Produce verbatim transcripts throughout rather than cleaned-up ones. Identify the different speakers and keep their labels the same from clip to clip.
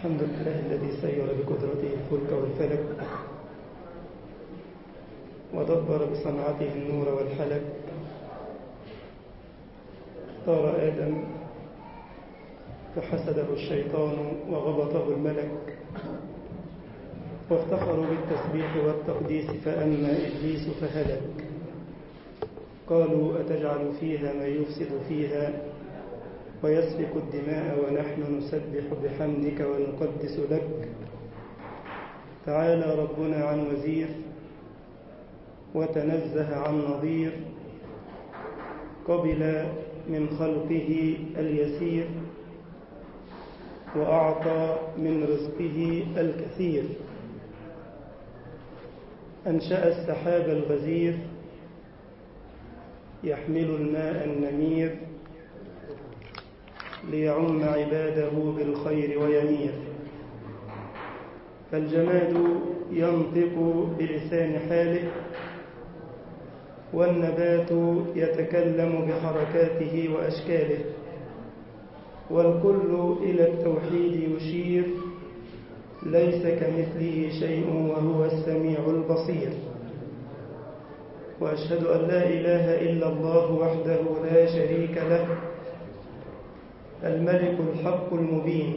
Speaker 1: الحمد لله الذي سير بقدرته الفلك والفلك ودبر بصنعته النور والحلك. اختار آدم فحسده الشيطان وغبطه الملك، وافتخروا بالتسبيح والتقديس فأما إبليس فهلك. قالوا أتجعل فيها من يفسد فيها ويسفك الدماء ونحن نسبح بحمدك ونقدس لك. تعالى ربنا عن وزير وتنزه عن نظير، قبل من خلقه اليسير وأعطى من رزقه الكثير. أنشأ السحاب الغزير يحمل الماء النمير ليعم عباده بالخير ويمير. فالجماد ينطق بلسان حاله، والنبات يتكلم بحركاته وأشكاله، والكل إلى التوحيد يشير، ليس كمثله شيء وهو السميع البصير. وأشهد أن لا إله إلا الله وحده لا شريك له، الملك الحق المبين.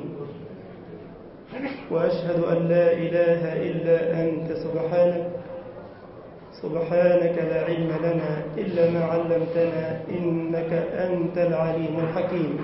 Speaker 1: وأشهد أن لا إله إلا أنت سبحانك سبحانك لا علم لنا إلا ما علمتنا إنك أنت العليم الحكيم.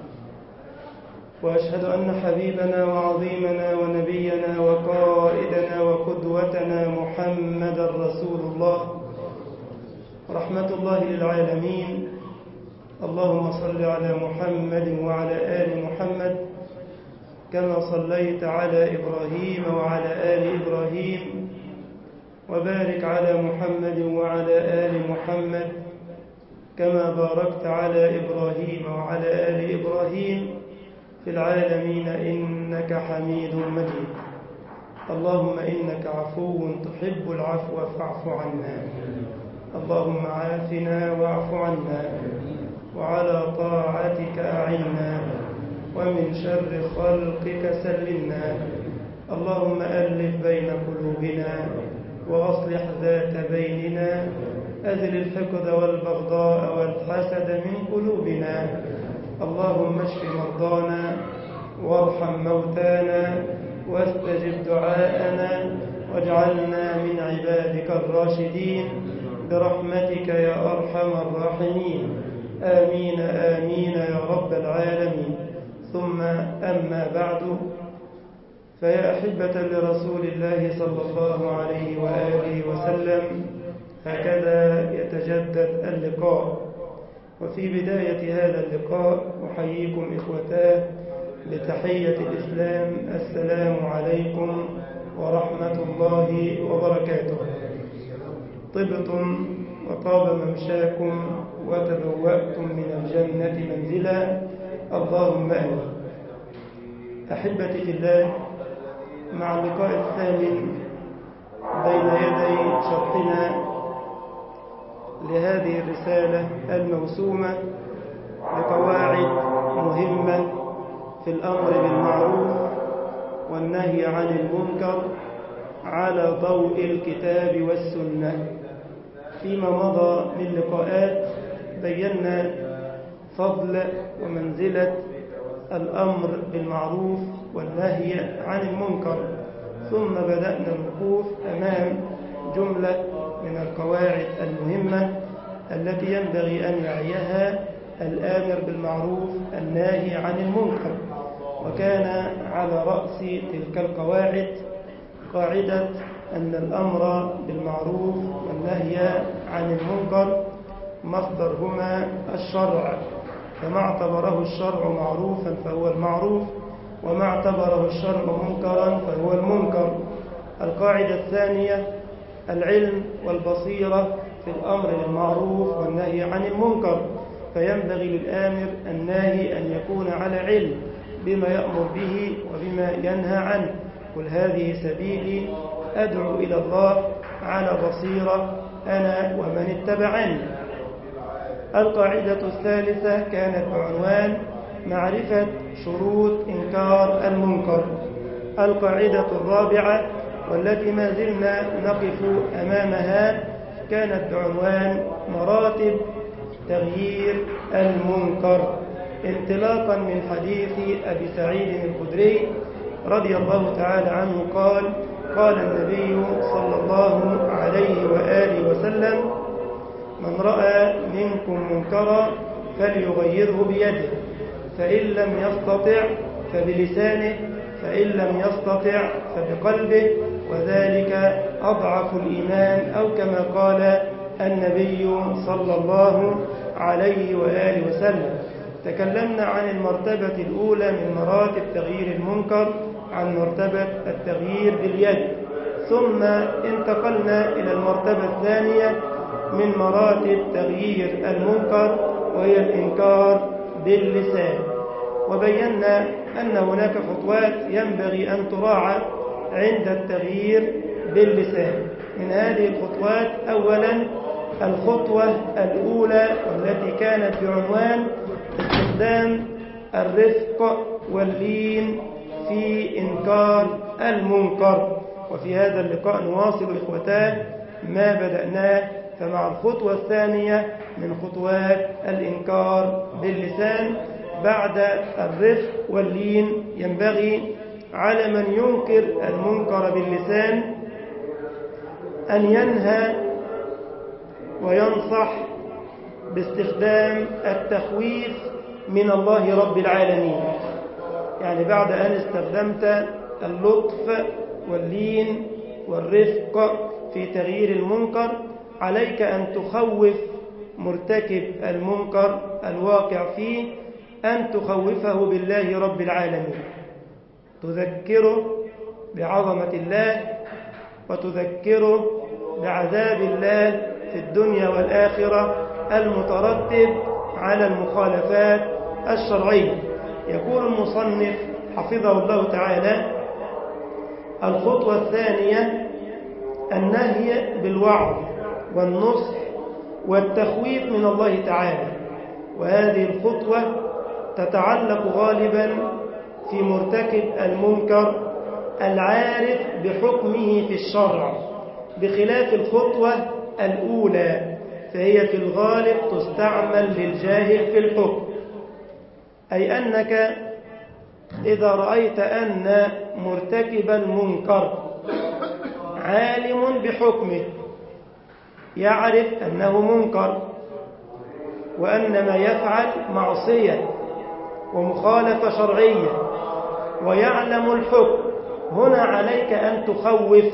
Speaker 1: وأشهد أن حبيبنا وعظيمنا ونبينا وقائدنا وقدوتنا محمد رسول الله، رحمة الله للعالمين. اللهم صل على محمد وعلى آل محمد كما صليت على إبراهيم وعلى آل إبراهيم، وبارك على محمد وعلى آل محمد كما باركت على إبراهيم وعلى آل إبراهيم في العالمين إنك حميد مجيد. اللهم إنك عفو تحب العفو فاعف عنا. اللهم عافنا واعف عنا، وعلى طاعتك أعنا، ومن شر خلقك سلمنا. اللهم ألف بين قلوبنا وأصلح ذات بيننا، أزل الحقد والبغضاء والحسد من قلوبنا. اللهم اشف مرضانا وارحم موتانا واستجب دعاءنا، واجعلنا من عبادك الراشدين برحمتك يا أرحم الراحمين. آمين آمين يا رب العالمين. ثم أما بعد، فيا أحبة لرسول الله صلى الله عليه وآله وسلم، هكذا يتجدد اللقاء. وفي بداية هذا اللقاء أحييكم إخوتاه بتحية الإسلام، السلام عليكم ورحمة الله وبركاته. طبتم وطاب ممشاكم وتبوأتم من الجنة منزلا، اللهم آمين. أحبتي في الله، مع اللقاء الثامن بين يدي شرحنا لهذه الرسالة الموسومة بقواعد مهمة في الأمر بالمعروف والنهي عن المنكر على ضوء الكتاب والسنة. فيما مضى من لقاءات بينا فضل ومنزلة الأمر بالمعروف والنهي عن المنكر، ثم بدأنا الوقوف أمام جملة من القواعد المهمة التي ينبغي أن يعيها الآمر بالمعروف الناهي عن المنكر. وكان على رأس تلك القواعد قاعدة أن الأمر بالمعروف والنهي عن المنكر مصدرهما الشرع، فما اعتبره الشرع معروفا فهو المعروف، وما اعتبره الشرع منكرا فهو المنكر. القاعدة الثانية العلم والبصيرة في الأمر بالمعروف والنهي عن المنكر، فينبغي للآمر الناهي أن يكون على علم بما يأمر به وبما ينهى عنه. قل هذه سبيلي أدعو إلى الله على بصيرة أنا ومن اتبعني. القاعدة الثالثة كانت بعنوان معرفة شروط إنكار المنكر، القاعدة الرابعة والتي ما زلنا نقف أمامها كانت بعنوان مراتب تغيير المنكر، انطلاقا من حديث أبي سعيد الخدري رضي الله تعالى عنه قال: قال النبي صلى الله عليه وآله وسلم: من رأى منكم منكرا فليغيره بيده، فإن لم يستطع فبلسانه، فإن لم يستطع فبقلبه، وذلك أضعف الإيمان، أو كما قال النبي صلى الله عليه وآله وسلم. تكلمنا عن المرتبة الأولى من مراتب تغيير المنكر، عن مرتبة التغيير باليد، ثم انتقلنا إلى المرتبة الثانية من مراتب تغيير المنكر، وهي الإنكار باللسان. وبينا أن هناك خطوات ينبغي أن تراعى عند التغيير باللسان. من هذه الخطوات أولا الخطوة الأولى والتي كانت بعنوان استخدام الرفق واللين في إنكار المنكر. وفي هذا اللقاء نواصل إخوتاه ما بدأناه، فمع الخطوة الثانية من خطوات الإنكار باللسان. بعد الرفق واللين ينبغي على من ينكر المنكر باللسان أن ينهى وينصح باستخدام التخويف من الله رب العالمين. يعني بعد أن استخدمت اللطف واللين والرفق في تغيير المنكر، عليك أن تخوف مرتكب المنكر الواقع فيه، أن تخوفه بالله رب العالمين، تذكره بعظمة الله، وتذكره بعذاب الله في الدنيا والآخرة المترتب على المخالفات الشرعية. يقول المصنف حفظه الله تعالى: الخطوة الثانية النهي بالوعظ والنصح والتخويف من الله تعالى. وهذه الخطوة تتعلق غالبا في مرتكب المنكر العارف بحكمه في الشرع، بخلاف الخطوة الأولى فهي في الغالب تستعمل للجاهل في الحكم. أي أنك إذا رأيت أن مرتكب المنكر عالم بحكمه، يعرف أنه منكر وأن ما يفعل معصية ومخالفة شرعية ويعلم الحكم، هنا عليك أن تخوف،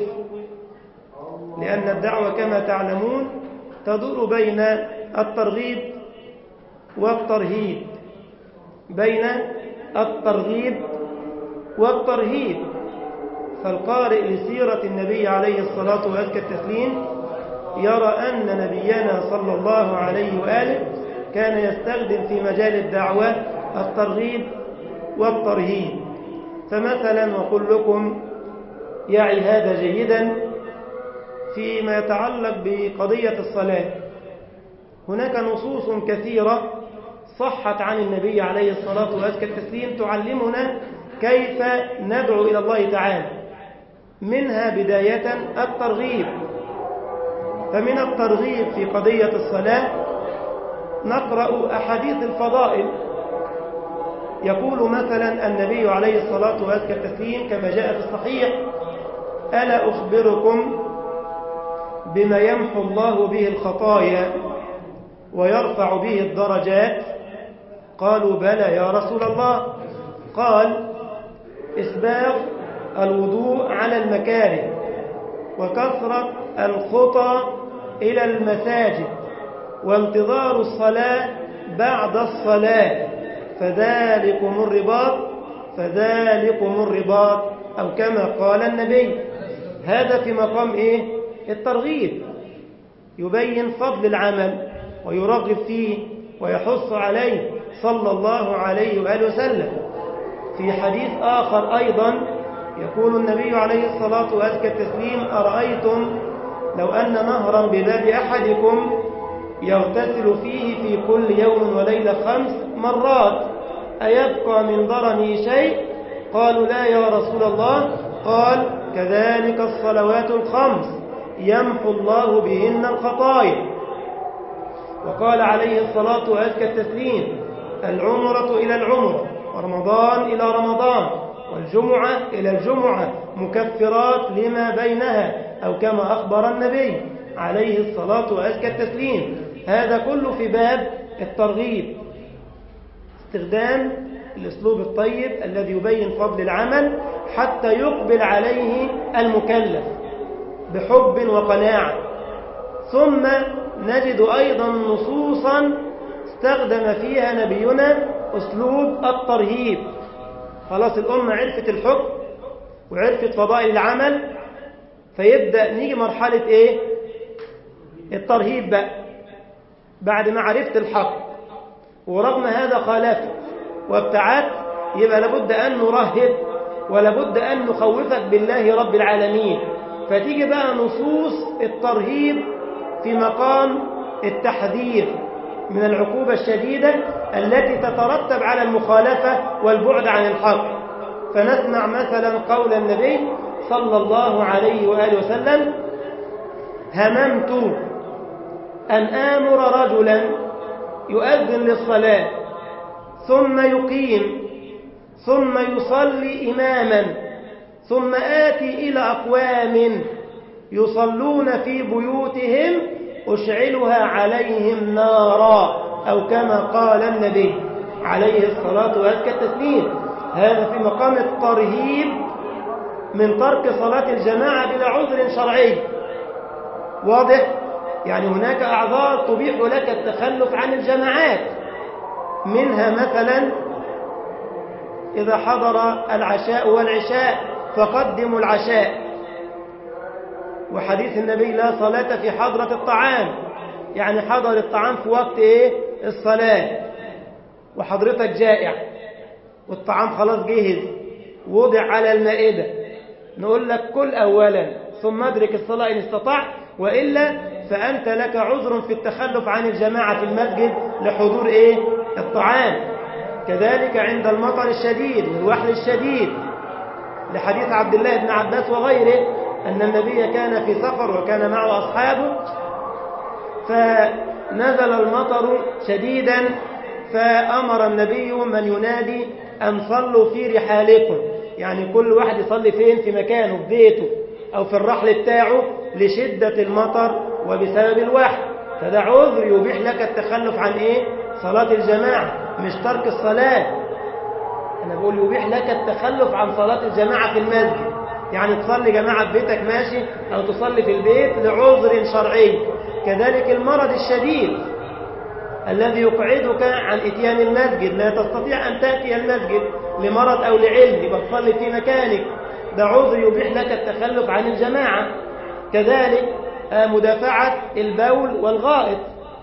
Speaker 1: لأن الدعوة كما تعلمون تدور بين الترغيب والترهيب، بين الترغيب والترهيب. فالقارئ لسيرة النبي عليه الصلاة وأزكى التسليم يرى أن نبينا صلى الله عليه وآله كان يستخدم في مجال الدعوة الترغيب والترهيب. فمثلا وقل لكم يعي هذا جيدا فيما يتعلق بقضية الصلاة، هناك نصوص كثيرة صحت عن النبي عليه الصلاة وأزكى التسليم تعلمنا كيف ندعو إلى الله تعالى، منها بداية الترغيب. فمن الترغيب في قضية الصلاة نقرأ أحاديث الفضائل. يقول مثلا النبي عليه الصلاة وأزكى التسليم كما جاء في الصحيح: ألا أخبركم بما يمحو الله به الخطايا ويرفع به الدرجات؟ قالوا بلى يا رسول الله. قال: إسباغ الوضوء على المكاره، وكثرة الخطى إلى المساجد، وانتظار الصلاة بعد الصلاة، فذلكم الرباط فذلكم الرباط، أو كما قال النبي. هذا في مقام إيه؟ الترغيب، يبين فضل العمل ويرغب فيه ويحث عليه صلى الله عليه وآله وسلم. في حديث آخر أيضا يقول النبي عليه الصلاة وأزكى التسليم: أرأيتم لو أن نهرا بباب أحدكم يغتسل فيه في كل يوم وليلة خمس مرات أيبقى من ضرني شيء؟ قالوا لا يا رسول الله. قال كذلك الصلوات الخمس يمحو الله بهن الخطايا. وقال عليه الصلاة وأزكى التسليم العمرة إلى العمرة ورمضان إلى رمضان والجمعة إلى الجمعة مكفرات لما بينها، أو كما أخبر النبي عليه الصلاة وأزكى التسليم. هذا كله في باب الترغيب، استخدام الأسلوب الطيب الذي يبين فضل العمل حتى يقبل عليه المكلف بحب وقناعة. ثم نجد أيضا نصوصا استخدم فيها نبينا أسلوب الترهيب. خلاص الأمة عرفت الحكم وعرفت فضائل العمل، فيبدأ نيجي مرحلة إيه؟ الترهيب بقى. بعد ما عرفت الحق ورغم هذا خالفت وابتعدت، يبقى لابد أن نرهب ولابد أن نخوفك بالله رب العالمين. فتيجي بقى نصوص الترهيب في مقام التحذير من العقوبة الشديدة التي تترتب على المخالفة والبعد عن الحق. فنسمع مثلا قول النبي صلى الله عليه وآله وسلم: هممت أن آمر رجلا يؤذن للصلاة ثم يقيم ثم يصلي إماما ثم آتي إلى أقوام يصلون في بيوتهم أشعلها عليهم نارا، أو كما قال النبي عليه الصلاة وأزكى التسليم. هذا في مقام الترهيب من ترك صلاة الجماعة بلا عذر شرعي. واضح؟ يعني هناك أعذار تبيح لك التخلف عن الجماعات، منها مثلا إذا حضر العشاء والعشاء فقدموا العشاء، وحديث النبي لا صلاة في حضرة الطعام، يعني حضر الطعام في وقت إيه؟ الصلاة، وحضرتك جائع والطعام خلاص جهز ووضع على المائدة، نقول لك كل أولا ثم ادرك الصلاة إن استطعت، وإلا فأنت لك عذر في التخلف عن الجماعة في المسجد لحضور إيه؟ الطعام. كذلك عند المطر الشديد والوحل الشديد، لحديث عبد الله بن عباس وغيره أن النبي كان في سفر وكان معه أصحابه، فنزل المطر شديدا فأمر النبي من ينادي أن صلوا في رحالكم، يعني كل واحد يصلي فين؟ في مكانه، في بيته أو في الرحل بتاعه لشدة المطر وبسبب الوحل. فده عذر يبيح لك التخلف عن إيه؟ صلاة الجماعة، مش ترك الصلاة. أنا بقول يبيح لك التخلف عن صلاة الجماعة في المسجد، يعني تصلي جماعة في بيتك ماشي، أو تصلي في البيت لعذر شرعي. كذلك المرض الشديد الذي يقعدك عن إتيان المسجد، لا تستطيع أن تأتي المسجد لمرض أو لعلم، يبقى تصلي في مكانك، ده عذر يبيح لك التخلف عن الجماعة. كذلك مدافعة البول والغائط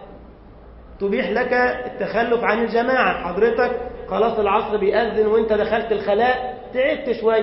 Speaker 1: تبيح لك التخلف عن الجماعة. حضرتك خلاص العصر بيأذن وانت دخلت الخلاء، تعبت شوي،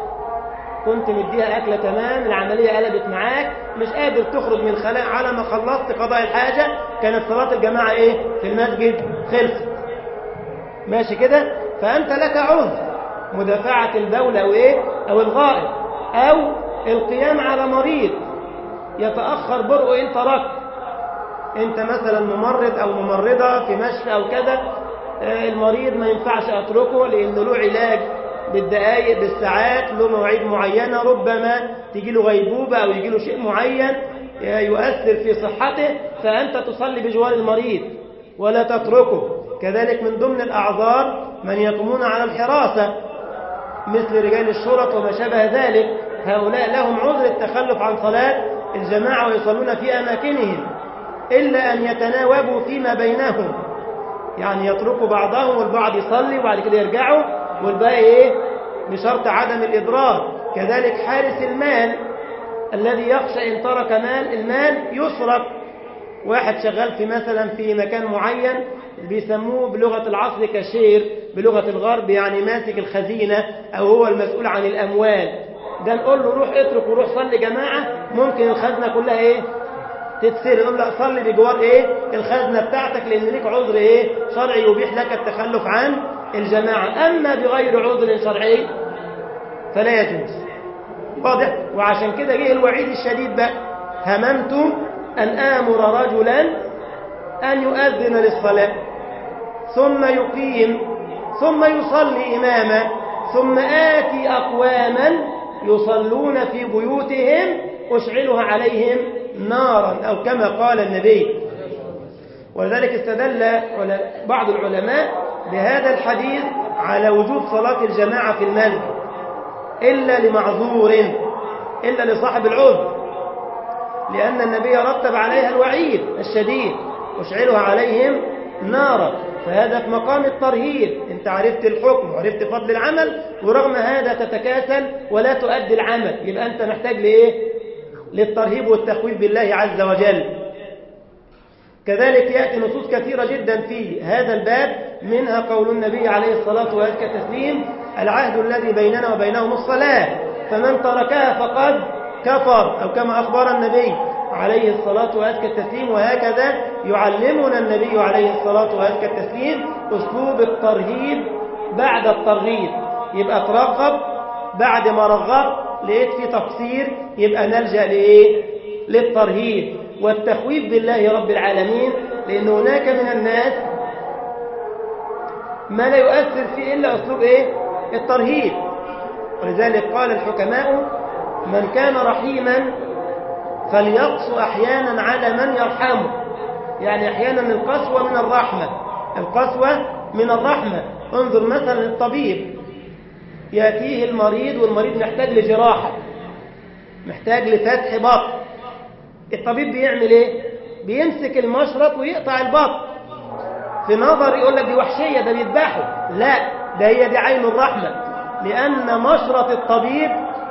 Speaker 1: كنت مديها أكلة تمام، العملية قلبت معاك، مش قادر تخرج من الخلاء، على ما خلصت قضاء الحاجة كانت صلاة الجماعة إيه؟ في المسجد خلصت. ماشي كده؟ فأنت لك عذر مدافعة البول أو إيه؟ أو الغائط، أو القيام على مريض يتأخر برؤه إن تركت. أنت مثلا ممرض أو ممرضة في مشفى أو كذا، المريض ما ينفعش أتركه لأنه له علاج بالدقائق بالساعات، له مواعيد معينة، ربما تيجي له غيبوبة أو يجي له شيء معين يؤثر في صحته، فأنت تصلي بجوار المريض ولا تتركه. كذلك من ضمن الأعذار من يقومون على الحراسة مثل رجال الشرطة وما شابه ذلك، هؤلاء لهم عذر التخلف عن صلاة الجماعة ويصلون في أماكنهم، إلا أن يتناوبوا فيما بينهم، يعني يتركوا بعضهم والبعض يصلي وبعد كده يرجعوا والباقي إيه؟ بشرط عدم الإضرار. كذلك حارس المال الذي يخشى إن ترك مال المال يسرق، واحد شغال في مثلا في مكان معين بيسموه بلغة العصر كاشير، بلغة الغرب يعني ماسك الخزينة أو هو المسؤول عن الأموال، ده نقول له روح اترك وروح صلي جماعة، ممكن الخزنة كلها إيه؟ تتسرق. نقول له صلي بجوار إيه؟ الخزنة بتاعتك، لأن ليك عذر إيه؟ شرعي يبيح لك التخلف عن الجماعة. أما بغير عذر شرعي فلا يجوز. واضح؟ وعشان كده جه الوعيد الشديد بقى: هممت أن آمر رجلا أن يؤذن للصلاة ثم يقيم ثم يصلي إماما ثم آتي أقواما يصلون في بيوتهم أشعلها عليهم نارا، أو كما قال النبي. ولذلك استدل بعض العلماء بهذا الحديث على وجوب صلاة الجماعة في المسجد إلا لمعذور، إلا لصاحب العذر، لأن النبي رتب عليها الوعيد الشديد: أشعلها عليهم نارا. فهذا في مقام الترهيب، أنت عرفت الحكم وعرفت فضل العمل، ورغم هذا تتكاسل ولا تؤدي العمل، يبقى أنت محتاج لإيه؟ للترهيب والتخويف بالله عز وجل. كذلك يأتي نصوص كثيرة جدا في هذا الباب، منها قول النبي عليه الصلاة والتسليم: العهد الذي بيننا وبينهم الصلاة، فمن تركها فقد كفر، أو كما أخبر النبي عليه الصلاة والتسليم. وهكذا يعلمنا النبي عليه الصلاة والتسليم أسلوب الترهيب بعد الترغيب. يبقى ترغب، بعد ما رغب لقيت في تقصير يبقى نلجأ لإيه؟ للترهيب والتخويف بالله رب العالمين، لأن هناك من الناس ما لا يؤثر فيه إلا أسلوب إيه؟ الترهيب. ولذلك قال الحكماء: من كان رحيما فليقسو أحيانا على من يرحمه. يعني أحيانا القسوة من الرحمة، القسوة من الرحمة. انظر مثلا الطبيب، يأتيه المريض والمريض محتاج لجراحة، محتاج لفتح بطن، الطبيب بيعمل ايه؟ بيمسك المشرط ويقطع البطن. في نظر يقول لك دي وحشية، ده بيذبحه. لا، ده هي دي عين الرحمة، لأن مشرط الطبيب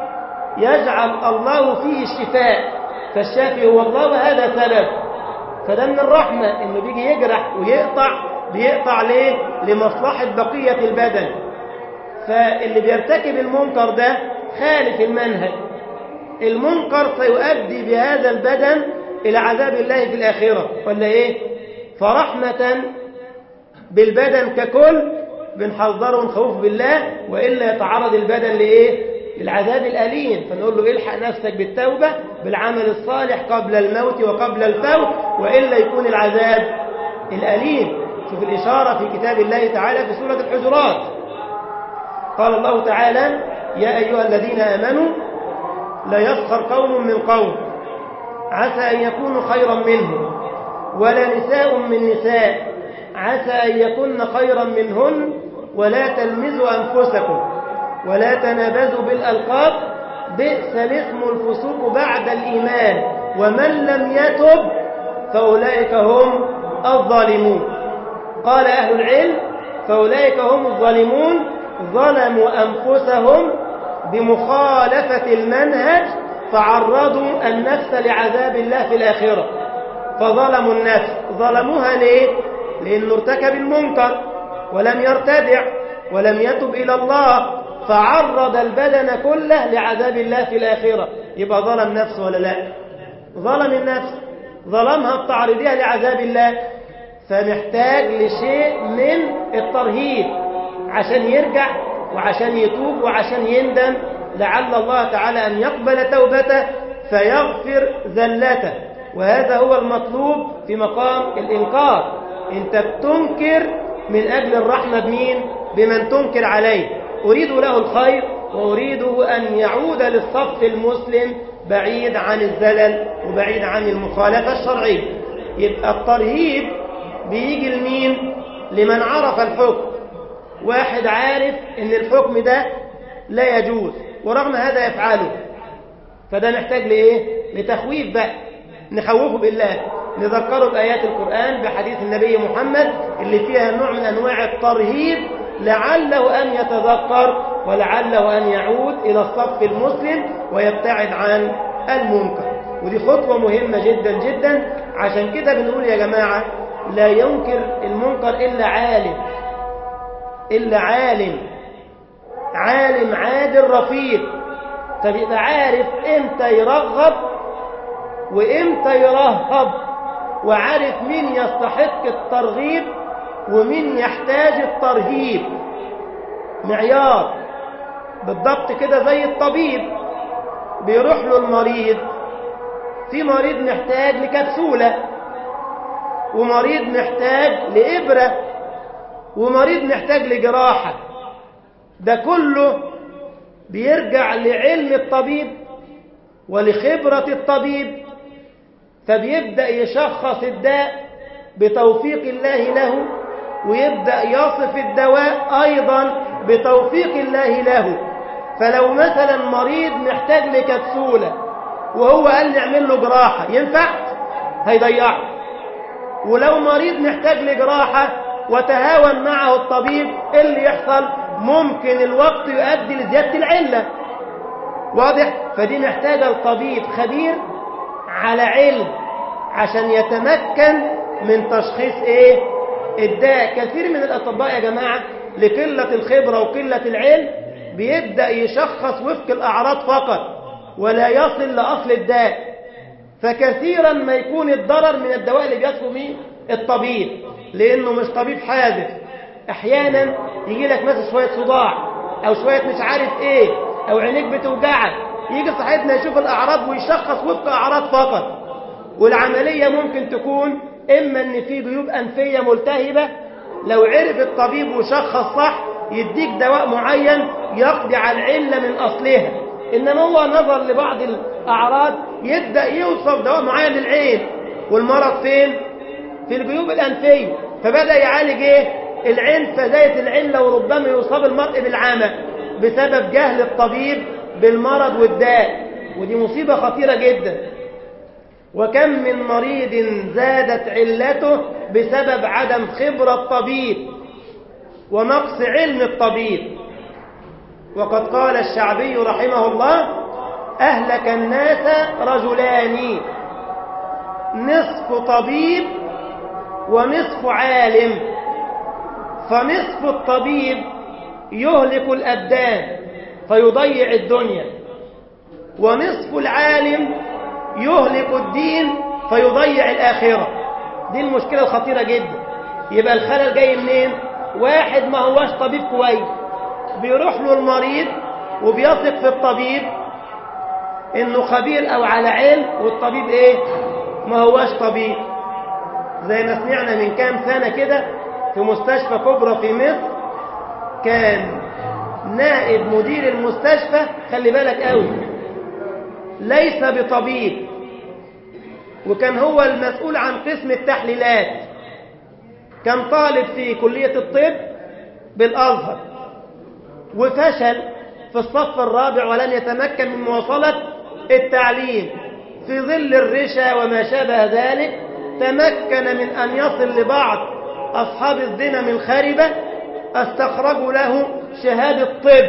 Speaker 1: يجعل الله فيه الشفاء، فالشافي هو الله، وهذا سبب. فده من الرحمة إنه بيجي يجرح ويقطع، بيقطع ليه؟ لمصلحة بقية البدن. فاللي بيرتكب المنكر ده خالف المنهج، المنكر سيؤدي بهذا البدن إلى عذاب الله في الآخرة، ولا إيه؟ فرحمة بالبدن ككل بنحذره ونخوفه بالله، وإلا يتعرض البدن لإيه؟ للعذاب الأليم. فنقول له الحق نفسك بالتوبة بالعمل الصالح قبل الموت وقبل الفوت، وإلا يكون العذاب الأليم. شوف الإشارة في كتاب الله تعالى في سورة الحجرات، قال الله تعالى: يا أيها الذين آمنوا لا يسخر قوم من قوم عسى أن يكونوا خيرا منهم، ولا نساء من نساء عسى أن يكون خيرا منهن، ولا تلمزوا أنفسكم ولا تنابزوا بالألقاب بئس الاسم الفسوق بعد الإيمان ومن لم يتب فأولئك هم الظالمون. قال أهل العلم: فأولئك هم الظالمون ظلموا أنفسهم بمخالفة المنهج، فعرضوا النفس لعذاب الله في الآخرة. فظلموا النفس، ظلموها ليه؟ لأنه ارتكب المنكر ولم يرتدع ولم يتب إلى الله، فعرض البدن كله لعذاب الله في الآخرة. يبقى ظلم نفسه ولا لا؟ ظلم النفس، ظلمها بتعرضها لعذاب الله. فمحتاج لشيء من الترهيب عشان يرجع وعشان يتوب وعشان يندم، لعل الله تعالى أن يقبل توبته فيغفر ذلته. وهذا هو المطلوب في مقام الإنكار. أنت بتنكر من أجل الرحمة بمين؟ بمن تنكر عليه. أريد له الخير وأريده أن يعود للصف المسلم بعيد عن الزلل وبعيد عن المخالفة الشرعية. يبقى الترهيب بيجي لمين؟ لمن عرف الحكم. واحد عارف ان الحكم ده لا يجوز ورغم هذا يفعله، فده محتاج لإيه؟ لتخويف بقى، نخوفه بالله، نذكره بآيات القرآن بحديث النبي محمد اللي فيها نوع من أنواع الترهيب، لعله أن يتذكر ولعله أن يعود إلى الصف المسلم ويبتعد عن المنكر. ودي خطوة مهمة جدا جدا. عشان كده بنقول يا جماعة: لا ينكر المنكر إلا عالم، إلا عالم عالم عادل رفيق. فبيبقى عارف إمتى يرغب وإمتى يرهب، وعارف مين يستحق الترغيب ومين يحتاج الترهيب. معيار بالضبط كده زي الطبيب بيروح له المريض، في مريض محتاج لكبسولة، ومريض محتاج لإبرة، ومريض محتاج لجراحة. ده كله بيرجع لعلم الطبيب ولخبرة الطبيب، فبيبدأ يشخص الداء بتوفيق الله له، ويبدأ يصف الدواء أيضا بتوفيق الله له. فلو مثلا مريض محتاج لكبسولة وهو قال نعمل له جراحة، ينفع؟ هيضيعه. ولو مريض محتاج لجراحة وتهاون معه الطبيب، إيه اللي يحصل؟ ممكن الوقت يؤدي لزيادة العلة. واضح؟ فدي محتاجة الطبيب خبير على علم عشان يتمكن من تشخيص ايه؟ الداء. كثير من الأطباء يا جماعة لقلة الخبرة وقلة العلم بيبدأ يشخص وفق الأعراض فقط ولا يصل لأصل الداء، فكثيرا ما يكون الضرر من الدواء اللي بيصفه مين؟ الطبيب، لأنه مش طبيب حاذق. أحيانا يجي لك مثلا شوية صداع أو شوية مش عارف إيه، أو عينيك بتوجعك، يجي صاحبنا يشوف الأعراض ويشخص وفق أعراض فقط، والعملية ممكن تكون إما أن في جيوب أنفية ملتهبة، لو عرف الطبيب وشخص صح يديك دواء معين يقضي على العلة من أصلها. إنما هو نظر لبعض الأعراض يبدأ يوصف دواء معين للعين، والمرض فين؟ في الجيوب الأنفية، فبدأ يعالج إيه؟ العين، فزاية العلة، وربما يصاب المرء بالعمى بسبب جهل الطبيب بالمرض والداء، ودي مصيبة خطيرة جدا. وكم من مريض زادت علته بسبب عدم خبرة الطبيب ونقص علم الطبيب. وقد قال الشعبي رحمه الله: أهلك الناس رجلان، نصف طبيب ونصف عالم، فنصف الطبيب يهلك الأبدان فيضيع الدنيا، ونصف العالم يهلك الدين فيضيع الآخرة. دي المشكلة الخطيرة جدا. يبقى الخلل جاي منين؟ واحد ما هواش طبيب كويس، بيروح له المريض وبيثق في الطبيب انه خبير او على علم، والطبيب ايه؟ ما هواش طبيب. زي ما سمعنا من كام سنة كده في مستشفى كبرى في مصر، كان نائب مدير المستشفى، خلي بالك قوي، ليس بطبيب، وكان هو المسؤول عن قسم التحليلات. كان طالب في كلية الطب بالأزهر، وفشل في الصف الرابع ولن يتمكن من مواصلة التعليم في ظل الرشا وما شابه ذلك. تمكن من أن يصل لبعض أصحاب الزنا من خاربة، استخرجوا له شهادة طب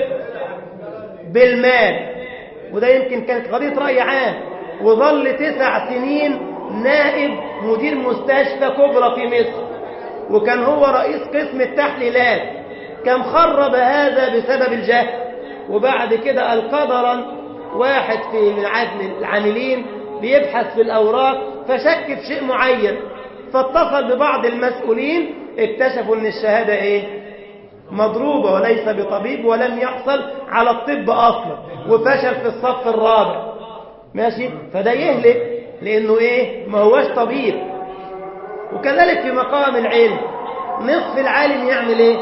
Speaker 1: بالمال، وده يمكن كانت قضية رأي عام، وظل تسع سنين نائب مدير مستشفى كبرى في مصر، وكان هو رئيس قسم التحليلات. كان خرب هذا بسبب الجهل. وبعد كده القدرا واحد في من العاملين بيبحث في الأوراق فشك في شيء معين، فاتصل ببعض المسؤولين، اكتشفوا ان الشهادة ايه؟ مضروبة، وليس بطبيب، ولم يحصل على الطب أصلا، وفشل في الصف الرابع. ماشي؟ فده يهلك لأنه إيه؟ ما هوش طبيب. وكذلك في مقام العلم، نصف العالم يعمل إيه؟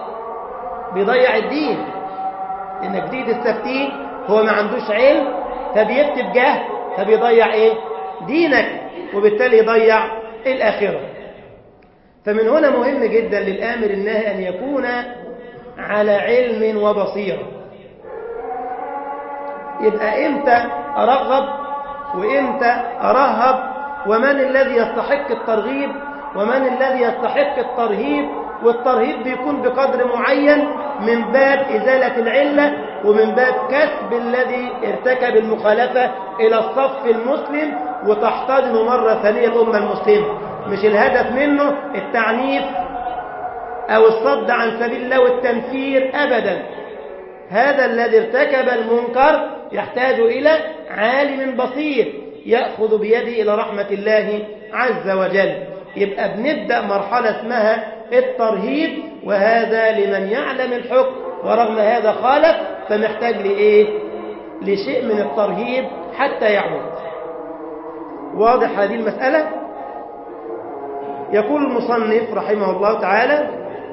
Speaker 1: بيضيع الدين. إنك تيجي تستفتيه هو ما عندوش علم، فبيكتب جهل، فبيضيع إيه؟ دينك، وبالتالي يضيع الآخرة. فمن هنا مهم جدا للآمر الناهي أن يكون على علم وبصيرة. يبقى إمتى أرغب وإمتى أرهب، ومن الذي يستحق الترغيب ومن الذي يستحق الترهيب. والترهيب بيكون بقدر معين من باب إزالة العلة، ومن باب كسب الذي ارتكب المخالفة إلى الصف المسلم وتحتضن مرة ثانية الأمة المسلمة. مش الهدف منه التعنيف أو الصد عن سبيل الله والتنفير أبدا. هذا الذي ارتكب المنكر يحتاج إلى عالم بصير يأخذ بيده إلى رحمة الله عز وجل. يبقى بنبدأ مرحلة اسمها الترهيب، وهذا لمن يعلم الحكم ورغم هذا خالف، فمحتاج لإيه؟ لشيء من الترهيب حتى يعود. واضح هذه المسألة؟ يقول المصنف رحمه الله تعالى: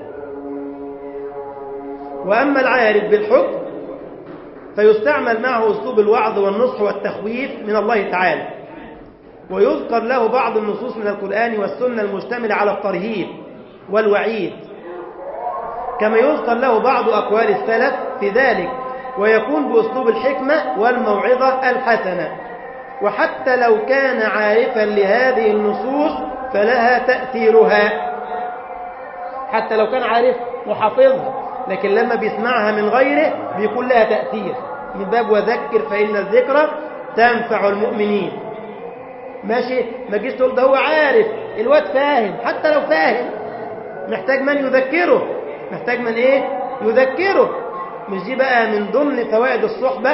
Speaker 1: وأما العارف بالحكم فيستعمل معه أسلوب الوعظ والنصح والتخويف من الله تعالى، ويذكر له بعض النصوص من القرآن والسنة المشتملة على الترهيب والوعيد، كما يذكر له بعض أقوال السلف في ذلك، ويكون بأسلوب الحكمة والموعظة الحسنة. وحتى لو كان عارفا لهذه النصوص فلها تأثيرها، حتى لو كان عارف وحافظها، لكن لما بيسمعها من غيره بيكون لها تأثير، من باب وذكر فإن الذكرى تنفع المؤمنين. ماشي؟ ما تجيش تقول ده هو عارف، الواد فاهم، حتى لو فاهم محتاج من يذكره، محتاج من ايه؟ يذكره. مش دي بقى من ضمن فوائد الصحبة؟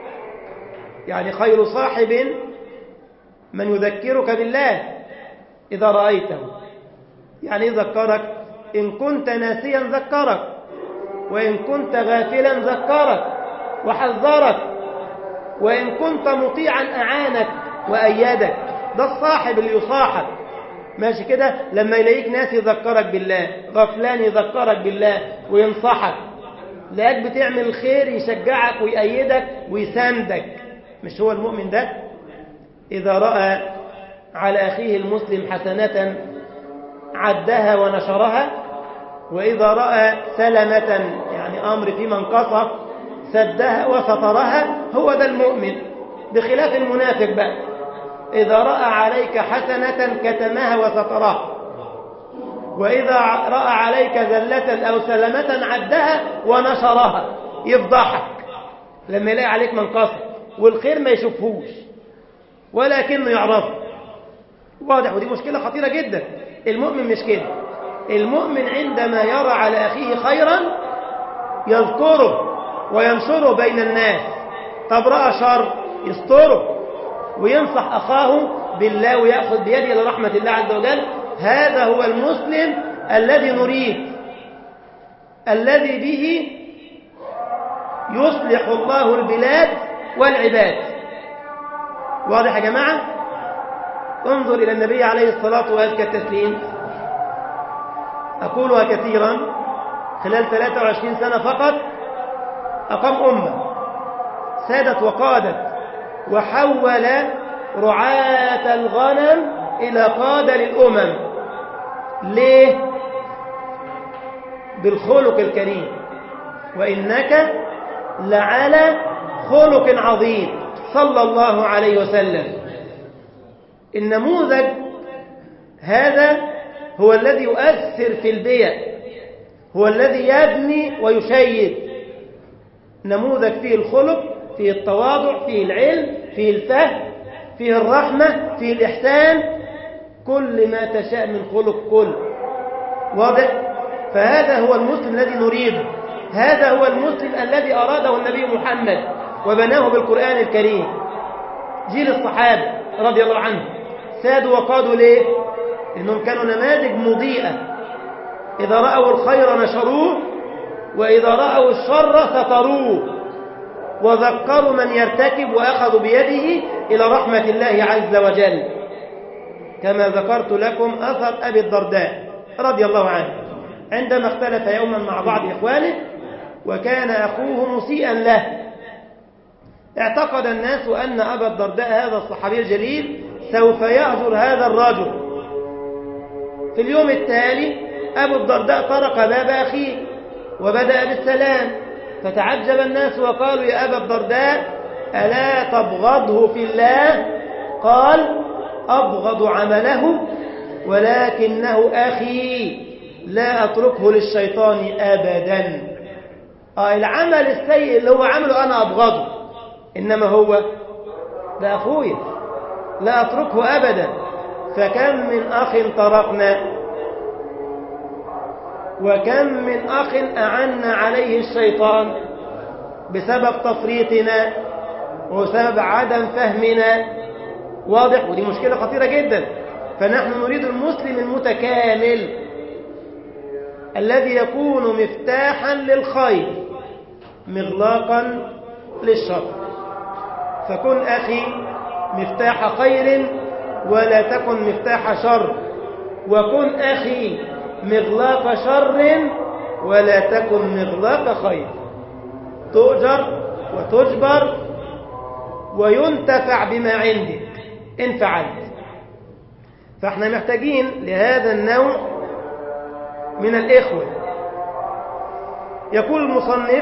Speaker 1: يعني خير صاحب من يذكرك بالله إذا رأيته، يعني ذكرك، إن كنت ناسيا ذكرك، وإن كنت غافلا ذكرك وحذرك، وإن كنت مطيعا أعانك وأيدك. ده الصاحب اللي يصاحب. ماشي كده؟ لما يلاقيك ناس يذكرك بالله، غفلان يذكرك بالله وينصحك، لقاك بتعمل الخير يشجعك ويأيدك ويساندك. مش هو المؤمن ده؟ إذا رأى على أخيه المسلم حسنة عدها ونشرها، وإذا رأى سلمة يعني أمر في منقصة سدها وسترها، هو ده المؤمن. بخلاف المنافق بقى، إذا رأى عليك حسنة كتمها وسترها، وإذا رأى عليك زلة أو سلمة عدها ونشرها، يفضحك لما يلاقي عليك منقصة والخير ما يشوفهوش ولكنه يعرفه. واضح؟ ودي مشكلة خطيرة جدا. المؤمن مش كده. المؤمن عندما يرى على أخيه خيرا يذكره وينشره بين الناس. طب رأى شر يستره وينصح أخاه بالله ويأخذ بيده إلى رحمة الله عز وجل. هذا هو المسلم الذي نريد، الذي به يصلح الله البلاد والعباد. واضح يا جماعة؟ انظر إلى النبي عليه الصلاة وأزكى التسليم، أقولها كثيرا، خلال ثلاثة وعشرين سنة فقط أقام أمة سادت وقادت، وحول رعاة الغنم إلى قادة للأمم. ليه؟ بالخلق الكريم، وإنك لعلى خلق عظيم صلى الله عليه وسلم. النموذج هذا هو الذي يؤثر في البيئة، هو الذي يبني ويشيد. نموذج فيه الخلق، فيه التواضع، فيه العلم، فيه الفهم، فيه الرحمة، فيه الإحسان، كل ما تشاء من خلق كل. واضح؟ فهذا هو المسلم الذي نريده، هذا هو المسلم الذي أراده النبي محمد وبناه بالقرآن الكريم. جيل الصحابة رضي الله عنهم سادوا وقادوا. ليه؟ لأنهم كانوا نماذج مضيئة، إذا رأوا الخير نشروه، وإذا رأوا الشر ستروه، وذكروا من يرتكب وأخذوا بيده إلى رحمة الله عز وجل. كما ذكرت لكم أثر أبي الدرداء رضي الله عنه عندما اختلف يوما مع بعض إخوانه، وكان أخوه مسيئا له. اعتقد الناس أن أبا الدرداء هذا الصحابي الجليل سوف يهجر هذا الرجل. في اليوم التالي أبو الدرداء طرق باب أخيه وبدأ بالسلام، فتعجب الناس وقالوا: يا أبا الدرداء ألا تبغضه في الله؟ قال: أبغض عمله ولكنه أخي لا أتركه للشيطان أبدا. آه العمل السيء اللي هو عمله أنا أبغضه، إنما هو ده أخويا لا أتركه أبدا. فكم من أخ طرقنا، وكم من أخ أعنا عليه الشيطان بسبب تفريطنا وسبب عدم فهمنا. واضح؟ ودي مشكلة خطيرة جدا. فنحن نريد المسلم المتكامل الذي يكون مفتاحا للخير مغلاقا للشر. فكن أخي مفتاح خير ولا تكن مفتاح شر، وكن أخي مغلاق شر ولا تكن مغلاق خير. تؤجر وتجبر وينتفع بما عندك إن فعلت. فاحنا محتاجين لهذا النوع من الإخوة. يقول المصنف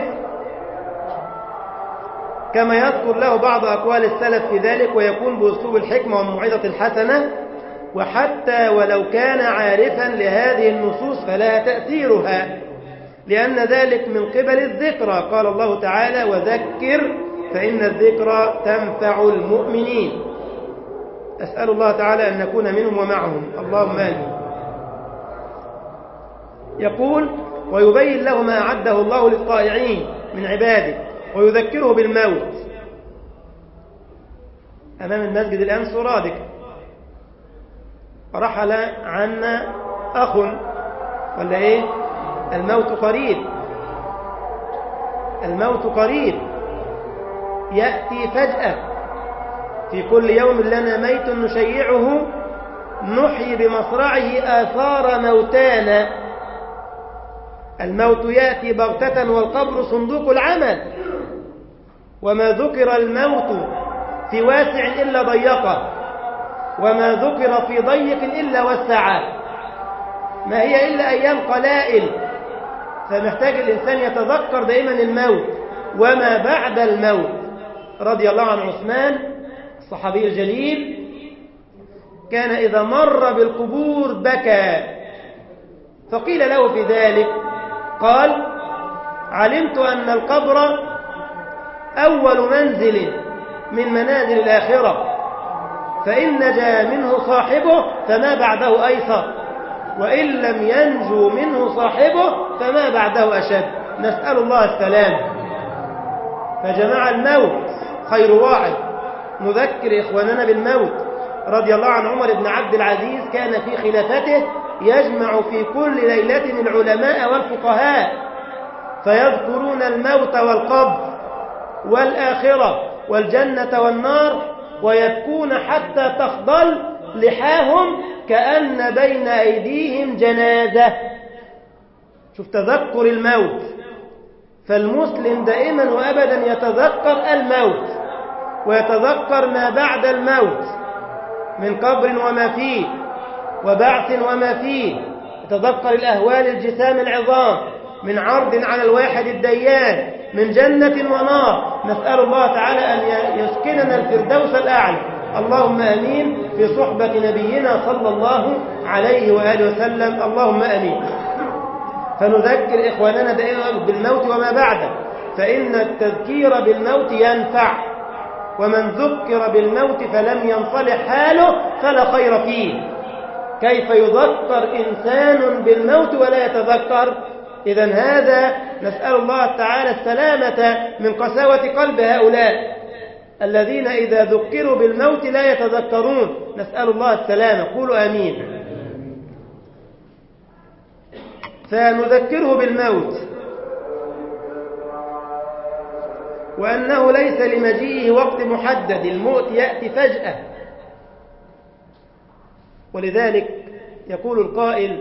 Speaker 1: كما يذكر له بعض أقوال السلف في ذلك، ويكون بأسلوب الحكمة والموعظة الحسنة، وحتى ولو كان عارفا لهذه النصوص فلها تأثيرها، لأن ذلك من قبل الذكرى. قال الله تعالى: وذكر فإن الذكرى تنفع المؤمنين. أسأل الله تعالى أن نكون منهم ومعهم، اللهم آمين. يقول: ويبين له ما أعده الله للطائعين من عباده، ويذكره بالموت. أمام المسجد الآن سرادك رحل عنا أخ، ولا إيه؟ الموت قريب، الموت قريب يأتي فجأة. في كل يوم لنا ميت نشيعه، نحيي بمصرعه آثار موتانا. الموت يأتي بغتة والقبر صندوق العمل، وما ذكر الموت في واسع إلا ضيقه، وما ذكر في ضيق إلا وسعه. ما هي إلا أيام قلائل، فمحتاج الإنسان يتذكر دائما الموت وما بعد الموت. رضي الله عن عثمان الصحابي الجليل، كان إذا مر بالقبور بكى، فقيل له في ذلك قال: علمت أن القبر أول منزل من منازل الآخرة، فإن نجا منه صاحبه فما بعده أيسر، وإن لم ينجو منه صاحبه فما بعده أشد. نسأل الله السلام. فجماعة الموت خير واعظ، نذكر إخواننا بالموت. رضي الله عن عمر بن عبد العزيز، كان في خلافته يجمع في كل ليلة العلماء والفقهاء فيذكرون الموت والقبر والآخرة والجنة والنار، ويبكون حتى تخضل لحاهم كأن بين أيديهم جنازة. شوف تذكر الموت. فالمسلم دائما وأبدا يتذكر الموت، ويتذكر ما بعد الموت من قبر وما فيه، وبعث وما فيه. يتذكر الأهوال الجسام العظام، من عرض على الواحد الديان، من جنة ونار. نسأل الله تعالى أن يسكننا الفردوس الأعلى، اللهم أمين، في صحبة نبينا صلى الله عليه وآله وسلم، اللهم أمين. فنذكر إخواننا دائما بالموت وما بعده، فإن التذكير بالموت ينفع، ومن ذكر بالموت فلم ينصلح حاله فلا خير فيه. كيف يذكر إنسان بالموت ولا يتذكر؟ إذن هذا نسأل الله تعالى السلامة من قساوة قلب هؤلاء الذين إذا ذكروا بالموت لا يتذكرون. نسأل الله السلامة، قولوا آمين. فنذكره بالموت، وأنه ليس لمجيئه وقت محدد، الموت يأتي فجأة. ولذلك يقول القائل: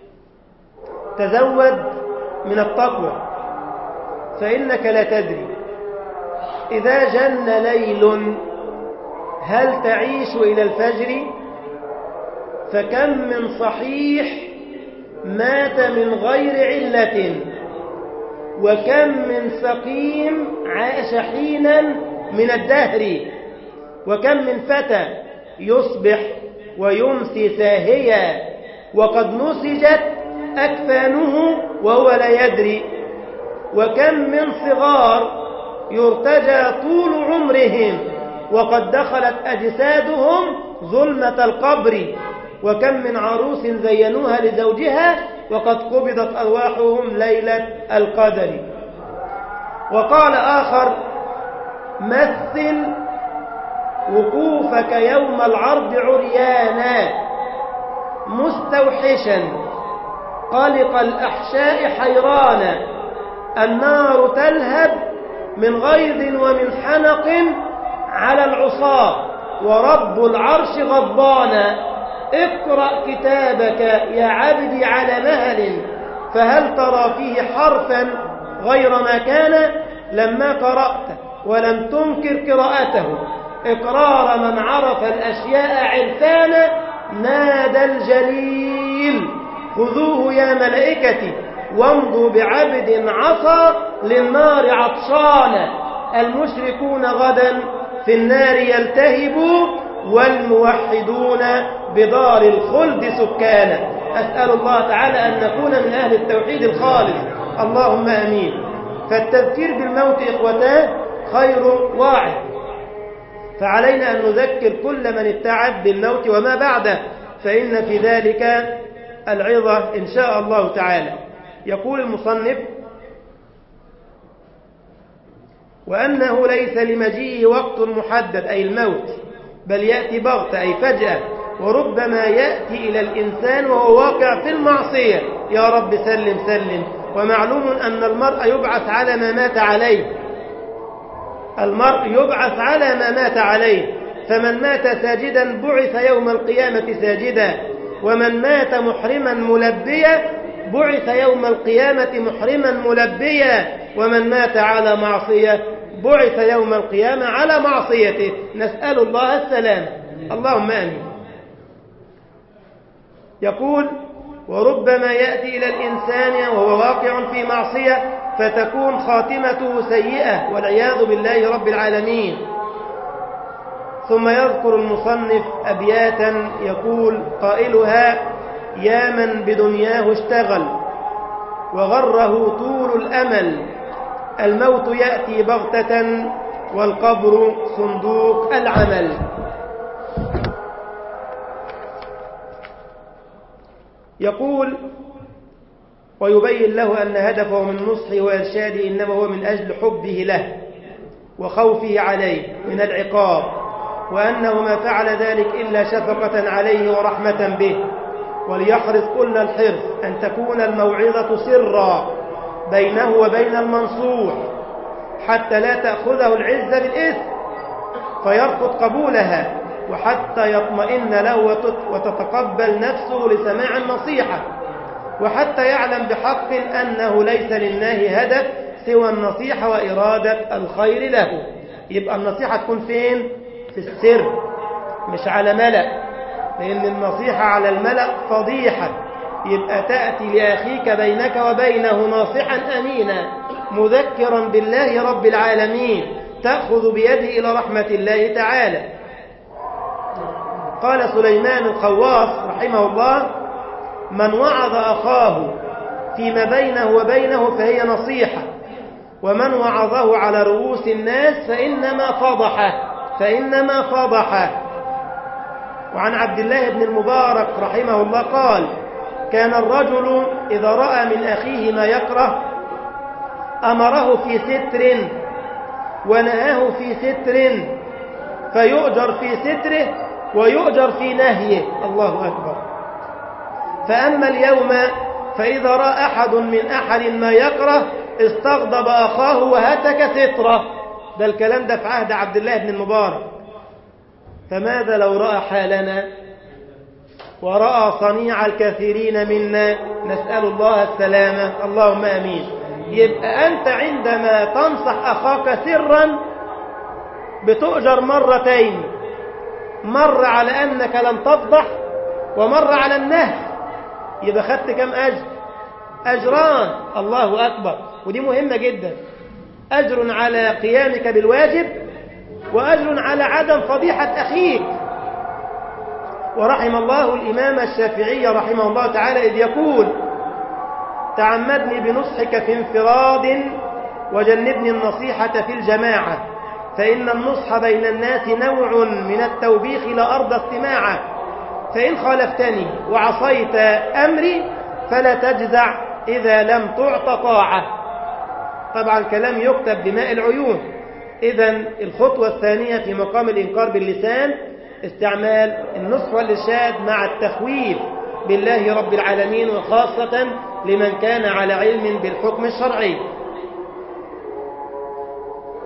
Speaker 1: تزود من التقوى فإنك لا تدري إذا جن ليل هل تعيش إلى الفجر؟ فكم من صحيح مات من غير علة، وكم من سقيم عاش حينا من الدهر، وكم من فتى يصبح ويمسي ساهيا وقد نسجت أكفانه وهو لا يدري، وكم من صغار يرتجى طول عمرهم وقد دخلت أجسادهم ظلمة القبر، وكم من عروس زينوها لزوجها وقد قبضت أرواحهم ليلة القدر. وقال آخر: مثل وقوفك يوم العرض عريانا مستوحشا قلق الأحشاء حيرانا، النار تلهب من غيظ ومن حنق على العصاة ورب العرش غضبان. اقرأ كتابك يا عبدي على مهل، فهل ترى فيه حرفا غير ما كان؟ لما قرأت ولم تنكر قراءته إقرار من عرف الأشياء عرفانا، نادى الجليل خذوه يا ملائكتي وامضوا بعبد عصى للنار عطشانا. المشركون غدا في النار يلتهبوا والموحدون بدار الخلد سكانا. أسأل الله تعالى أن نكون من أهل التوحيد الخالص، اللهم أمين. فالتذكير بالموت إخوتاه خير واعظ، فعلينا أن نذكر كل من ابتعد بالموت وما بعده، فإن في ذلك العظة إن شاء الله تعالى. يقول المصنف: وأنه ليس لمجيئه وقت محدد أي الموت، بل يأتي بغتة أي فجأة، وربما يأتي إلى الإنسان وهو واقع في المعصية. يا رب سلم سلم. ومعلوم أن المرء يبعث على ما مات عليه، المرء يبعث على ما مات عليه، فمن مات ساجدا بعث يوم القيامة ساجدا، ومن مات محرما ملبيا بعث يوم القيامة محرما ملبيا، ومن مات على معصية بعث يوم القيامة على معصيته. نسأل الله السلام، اللهم آمين. يقول: وربما يأتي إلى الإنسان وهو واقع في معصية فتكون خاتمته سيئة والعياذ بالله رب العالمين. ثم يذكر المصنف أبياتا يقول قائلها: يا من بدنياه اشتغل وغره طول الأمل، الموت يأتي بغتة والقبر صندوق العمل. يقول: ويبين له أن هدفه من نصحه وإرشاده إنما هو من أجل حبه له وخوفه عليه من العقاب، وأنه ما فعل ذلك إلا شفقة عليه ورحمة به، وليحرص كل الحرص أن تكون الموعظة سرا بينه وبين المنصوح، حتى لا تأخذه العزة بالإثم فيرفض قبولها، وحتى يطمئن له وتتقبل نفسه لسماع النصيحة، وحتى يعلم بحق أنه ليس لله هدف سوى النصيحة وإرادة الخير له. يبقى النصيحة تكون فين؟ في السر، مش على ملأ، لأن النصيحة على الملأ فضيحة. يبقى تأتي لأخيك بينك وبينه ناصحا أمينا مذكرا بالله رب العالمين، تأخذ بيده إلى رحمة الله تعالى. قال سليمان الخواص رحمه الله: من وعظ أخاه فيما بينه وبينه فهي نصيحة، ومن وعظه على رؤوس الناس فإنما فضحه فإنما فضحه. وعن عبد الله بن المبارك رحمه الله قال: كان الرجل إذا رأى من أخيه ما يكره أمره في ستر ونهاه في ستر، فيؤجر في ستره ويؤجر في نهيه. الله أكبر. فأما اليوم فإذا رأى أحد من أحد ما يكره استغضب أخاه وهتك ستره. ده الكلام ده في عهد عبد الله بن المبارك. فماذا لو رأى حالنا ورأى صنيع الكثيرين منا؟ نسأل الله السلامة، اللهم آمين. يبقى أنت عندما تنصح أخاك سرا بتؤجر مرتين، مر على أنك لم تفضح ومر على النهي. يبقى خدت كم أجر؟ أجران. الله أكبر. ودي مهمة جدا، أجر على قيامك بالواجب وأجر على عدم فضيحة أخيك. ورحم الله الإمام الشافعي رحمه الله تعالى إذ يقول: تعمدني بنصحك في انفراد وجنبني النصيحة في الجماعة، فإن النصح بين الناس نوع من التوبيخ لا أرضى استماعه، فإن خالفتني وعصيت أمري فلا تجزع إذا لم تعط طاعة. طبعا الكلام يكتب بماء العيون. إذن الخطوة الثانية في مقام الإنكار باللسان استعمال النصح والإرشاد مع التخويف بالله رب العالمين، وخاصة لمن كان على علم بالحكم الشرعي.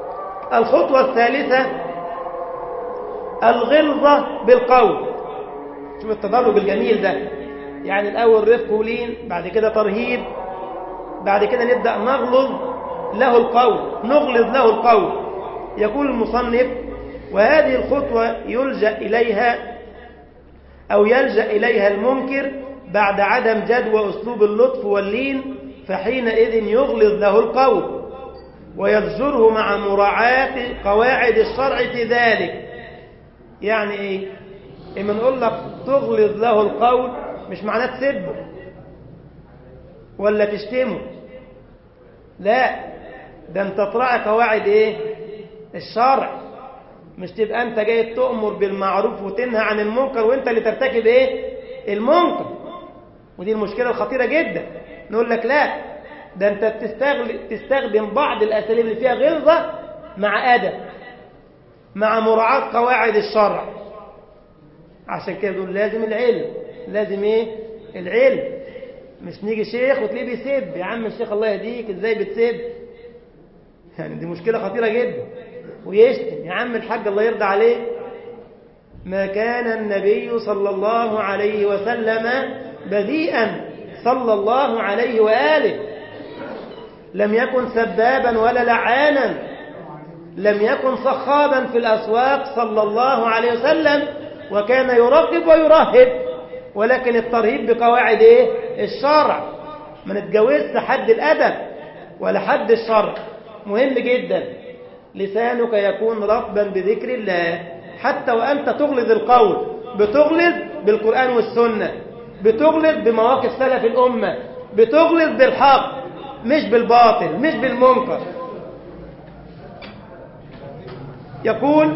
Speaker 1: الخطوة الثالثة الغلظة بالقول. شوف التدرج الجميل ده، يعني الأول رفق ولين، بعد كده ترهيب، بعد كده نبدأ نغلظ له القول، نغلظ له القول. يقول المصنف: وهذه الخطوة يلجأ إليها أو يلجأ إليها المنكر بعد عدم جدوى أسلوب اللطف واللين، فحينئذ يغلظ له القول ويزجره مع مراعاة قواعد الشرع في ذلك. يعني إيه؟ إما نقول لك تغلظ له القول مش معناه تسبه ولا تشتمه، لا، ده انت تراعي قواعد ايه؟ الشرع. مش تبقى انت جاي تؤمر بالمعروف وتنهى عن المنكر وانت اللي ترتكب ايه؟ المنكر. ودي المشكلة الخطيرة جدا. نقول لك لا، ده انت تستخدم بعض الاساليب اللي فيها غلظة مع ادب، مع مراعاة قواعد الشرع. عشان كده دول لازم العلم، لازم ايه؟ العلم. مش نيجي شيخ وتلاقيه بيسب. يا عم الشيخ الله يهديك، ازاي بتسب؟ يعني دي مشكلة خطيرة جدا. ويشتم. يا عم الحاج الله يرضى عليه، ما كان النبي صلى الله عليه وسلم بذيئا صلى الله عليه وآله، لم يكن سبابا ولا لعانا، لم يكن صخابا في الأسواق صلى الله عليه وسلم، وكان يرغب ويرهب، ولكن الترهيب بقواعد ايه؟ الشرع. ما نتجاوزش حد الأدب ولا حد الشرع. مهم جدا لسانك يكون رطبا بذكر الله، حتى وأنت تغلظ القول، بتغلظ بالقرآن والسنة، بتغلظ بمواقف سلف الأمة، بتغلظ بالحق مش بالباطل، مش بالمنكر. يقول: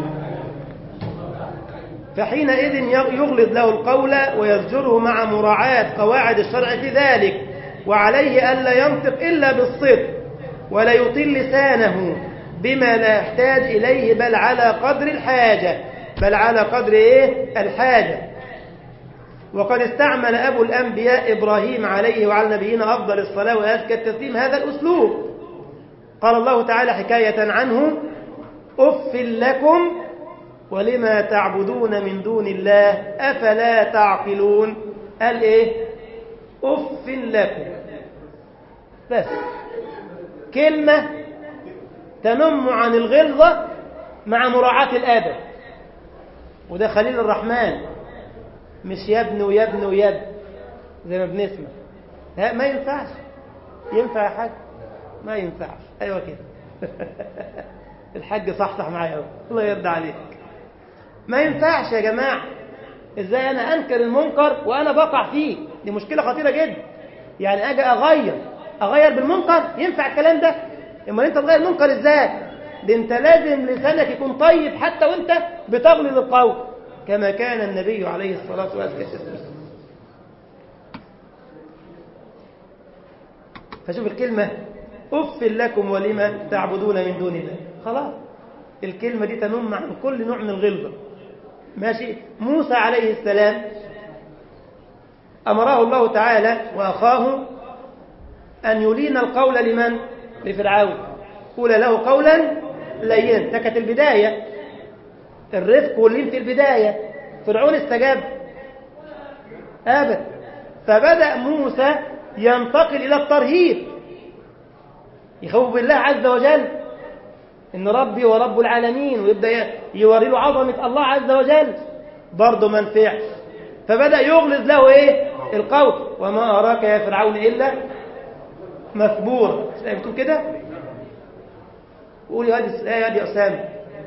Speaker 1: فحينئذ يغلظ له القول ويزجره مع مراعاة قواعد الشرع في ذلك، وعليه ألا ينطق إلا بالصدق، ولا يطيل لسانه بما لا يحتاج إليه، بل على قدر الحاجة، بل على قدر إيه؟ الحاجة. وقد استعمل أبو الأنبياء إبراهيم عليه وعلى نبينا أفضل الصلاة وأزكى التسليم هذا الأسلوب. قال الله تعالى حكاية عنه: أف لكم ولما تعبدون من دون الله أفلا تعقلون. قال إيه؟ أف لكم. بس كلمة تنم عن الغلظة مع مراعاة الآدب. وده خليل الرحمن، مش يبن ويبن ويبن زي ما بنسمع. لا، ما ينفعش. ينفع يا حاج؟ ما ينفعش. أيوة كده. الحاج صحصح معايا، الله يرضى عليك. ما ينفعش يا جماعة. ازاي انا انكر المنكر وانا بقع فيه؟ دي مشكلة خطيرة جدا. يعني اجي اغير اغير بالمنكر؟ ينفع الكلام ده؟ اما انت تغير المنكر ازاي؟ ده انت لازم لسانك يكون طيب حتى وانت بتغلظ القول، كما كان النبي عليه الصلاة والسلام. فشوف الكلمة: أف لكم ولما تعبدون من دون الله. خلاص، الكلمة دي تنم عن كل نوع من الغلظة. ماشي. موسى عليه السلام أمره الله تعالى وأخاه أن يلين القول لمن؟ لفرعون. قول له قولا لينا. ده كانت البداية، الرفق واللين في البداية. فرعون استجاب؟ أبدا. فبدأ موسى ينتقل إلى الترهيب، يخوف بالله عز وجل إن ربي ورب العالمين، ويبدأ يوري له عظمة الله عز وجل. برضه ما نفعش، فبدأ يغلظ له إيه؟ القول: وما أراك يا فرعون إلا مثبورا. بتقول كده؟ قولي هذه الآية يا أسامة: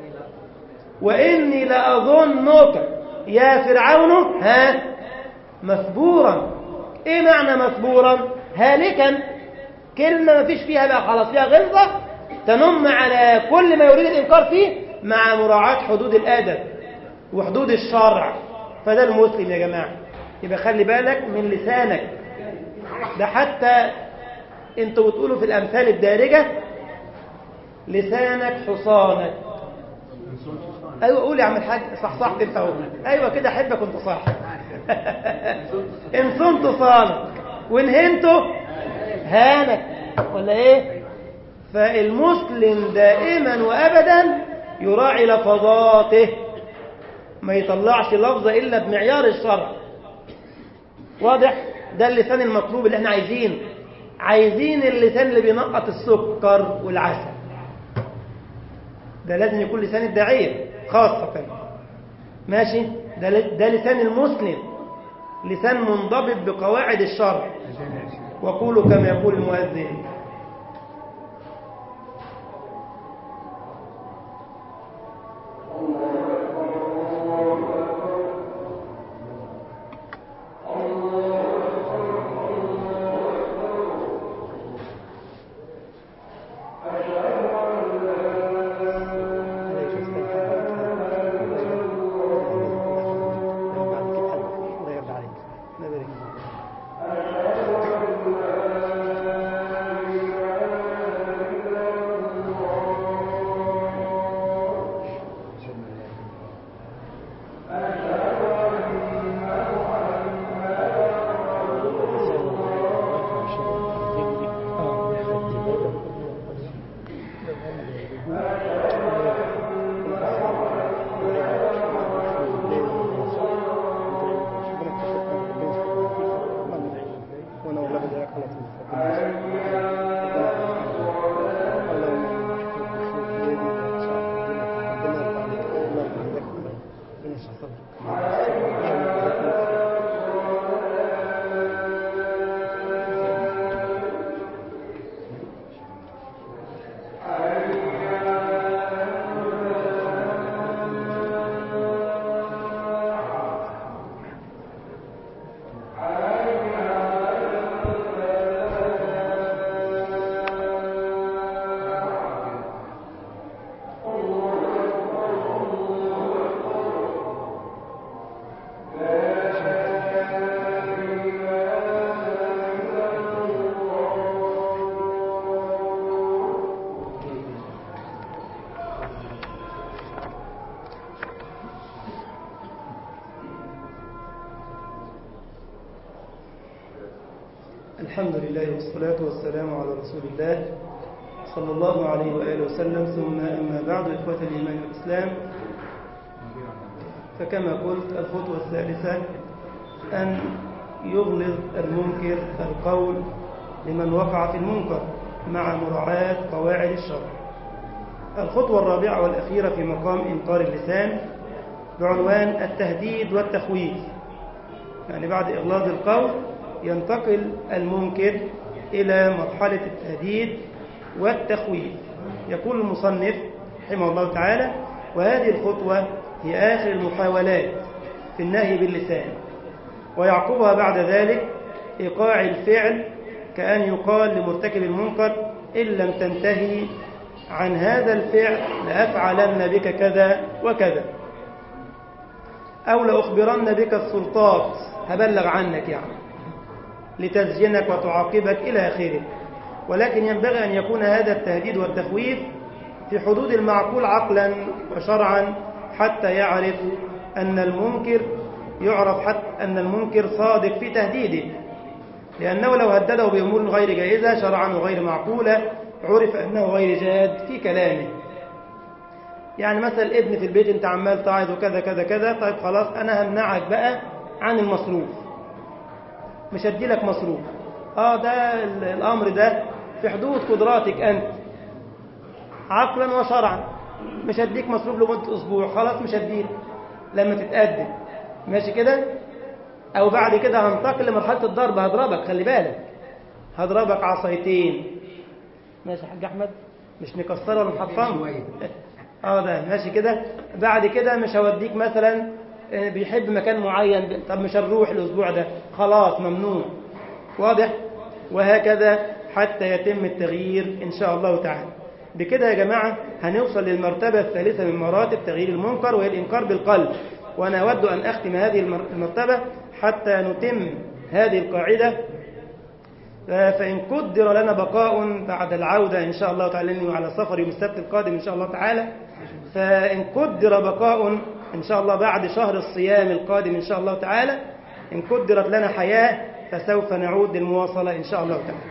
Speaker 1: وإني لأظنك يا فرعون ها مثبورا. إيه معنى مثبورا؟ هالكا. كلمة ما فيش فيها بقى خلاص، فيها غلظة تنم على كل ما يريد الإنكار فيه، مع مراعاة حدود الأدب وحدود الشرع. فده المسلم يا جماعة. يبقى خلي بالك من لسانك ده. حتى انتوا بتقولوا في الأمثال الدارجة: لسانك حصانك. أيوة قول يا عم الحاج، صحصحت انت اهو. أيوة كده أحبك وانت صح. إن صنت صانك وإن هنته هانك، ولا إيه؟ فالمسلم دائما وأبدا يراعي لفظاته، ما يطلعش لفظة إلا بمعيار الشرع. واضح؟ ده اللسان المطلوب اللي احنا عايزينه. عايزين اللسان اللي بينقط السكر والعسل، ده لازم يكون لسان الداعية خاصة. ماشي؟ ده ده لسان المسلم، لسان منضبط بقواعد الشرع. وقولوا كما يقول المؤذن. الحمد لله والصلاة والسلام على رسول الله صلى الله عليه وآله وسلم، ثم أما بعد. إخوة الإيمان والإسلام، فكما قلت الخطوة الثالثة أن يغلظ المنكر القول لمن وقع في المنكر مع مراعاة قواعد الشرع. الخطوة الرابعة والأخيرة في مقام إنكار اللسان بعنوان التهديد والتخويف. يعني بعد إغلاظ القول ينتقل المنكر إلى مرحلة التهديد والتخويف. يقول المصنف رحمه الله تعالى: وهذه الخطوة هي آخر المحاولات في النهي باللسان، ويعقبها بعد ذلك إيقاع الفعل، كأن يقال لمرتكب المنكر: إن لم تنتهي عن هذا الفعل لأفعلن بك كذا وكذا، أو لأخبرن بك السلطات، هبلغ عنك يعني لتسجنك وتعاقبك إلى آخره. ولكن ينبغي أن يكون هذا التهديد والتخويف في حدود المعقول عقلا وشرعا، حتى يعرف أن المنكر يعرف حتى أن المنكر صادق في تهديده، لأنه لو هدده بأمور غير جائزة شرعا وغير معقولة عرف أنه غير جاد في كلامه. يعني مثلا ابن في البيت أنت عمال تعظ وكذا كذا كذا، طيب خلاص أنا همنعك بقى عن المصروف، مش هدي لك مصروف. اه ده الأمر ده في حدود قدراتك أنت عقلا وشرعا، مش هديك مصروف لمدة أسبوع، خلاص مش هديك لما تتقدم، ماشي كده. أو بعد كده هنتقل لمرحلة الضرب، هضربك، خلي بالك، هضربك عصايتين، ماشي يا حاج أحمد، مش نكسره ولا نحطمه اه ده ماشي كده. بعد كده مش هوديك مثلا بيحب مكان معين، طب مش هنروح الأسبوع ده، خلاص ممنوع. واضح؟ وهكذا حتى يتم التغيير إن شاء الله تعالى. بكده يا جماعة هنوصل للمرتبة الثالثة من مراتب تغيير المنكر، وهي الإنكار بالقلب. وأنا أود أن أختم هذه المرتبة حتى نتم هذه القاعدة. فإن قدر لنا بقاء بعد العودة إن شاء الله تعالى، لأنه على سفر يوم السبت القادم إن شاء الله تعالى، فإن قدر بقاء إن شاء الله بعد شهر الصيام القادم إن شاء الله تعالى، إن قدرت لنا حياة فسوف نعود للمواصلة إن شاء الله تعالى.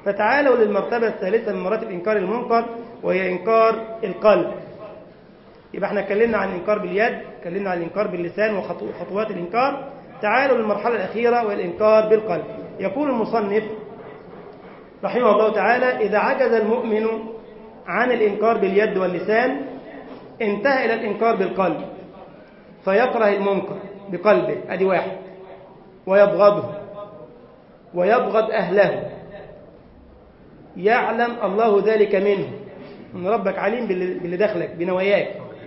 Speaker 1: فتعالوا للمرتبة الثالثة من مراتب إنكار المنكر، وهي إنكار القلب. يبقى احنا اتكلمنا عن الإنكار باليد، اتكلمنا عن الإنكار باللسان وخطوات الإنكار. تعالوا للمرحلة الأخيرة والإنكار بالقلب. يقول المصنف رحمه الله تعالى: إذا عجز المؤمن عن الإنكار باليد واللسان انتهى إلى الإنكار بالقلب، فيكره المنكر بقلبه، أدي واحد، ويبغضه ويبغض أهله، يعلم الله ذلك منه، إن ربك عليم باللي دخلك بنواياك.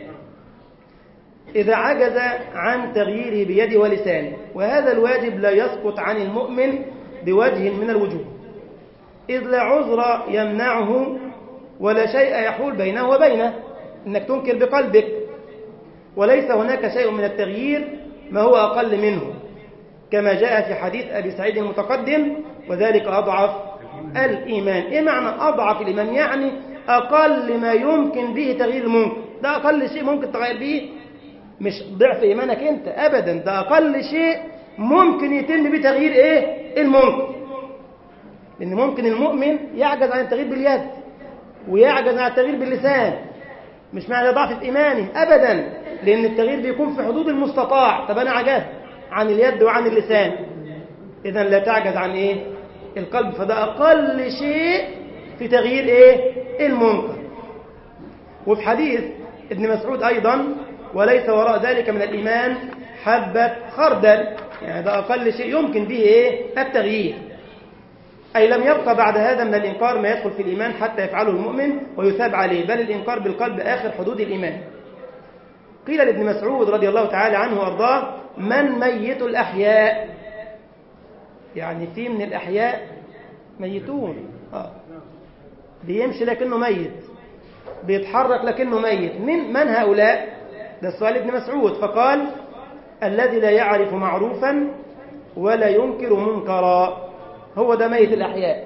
Speaker 1: إذا عجز عن تغييره بيده ولسانه، وهذا الواجب لا يسقط عن المؤمن بوجه من الوجوه، إذ لا عذر يمنعه ولا شيء يحول بينه وبينه إنك تنكر بقلبك، وليس هناك شيء من التغيير ما هو أقل منه، كما جاء في حديث أبي سعيد المتقدم: وذلك أضعف الإيمان. إيه معنى أضعف الإيمان؟ يعني أقل ما يمكن به تغيير المنكر، ده أقل شيء ممكن تغير به، مش ضعف إيمانك أنت أبدا، ده أقل شيء ممكن يتم به تغيير إيه؟ المنكر. لأن ممكن المؤمن يعجز عن التغيير باليد ويعجز عن التغيير باللسان، مش معنى ضعف في إيمانه أبدا، لأن التغيير بيكون في حدود المستطاع. طب أنا عجزت عن اليد وعن اللسان، إذن لا تعجز عن إيه؟ القلب، فده أقل شيء في تغيير إيه؟ المنكر. وفي حديث ابن مسعود أيضا: وليس وراء ذلك من الإيمان حبة خردل، يعني ده أقل شيء يمكن به إيه؟ التغيير، أي لم يبقى بعد هذا من الإنكار ما يدخل في الإيمان حتى يفعله المؤمن ويثاب عليه، بل الإنكار بالقلب آخر حدود الإيمان. قيل لابن مسعود رضي الله تعالى عنه وأرضاه: من ميت الأحياء؟ يعني في من الأحياء ميتون، آه. بيمشي لكنه ميت، بيتحرك لكنه ميت، من من هؤلاء؟ ده السؤال ابن مسعود، فقال: الذي لا يعرف معروفا ولا ينكر منكرا، هو ده ميت الأحياء،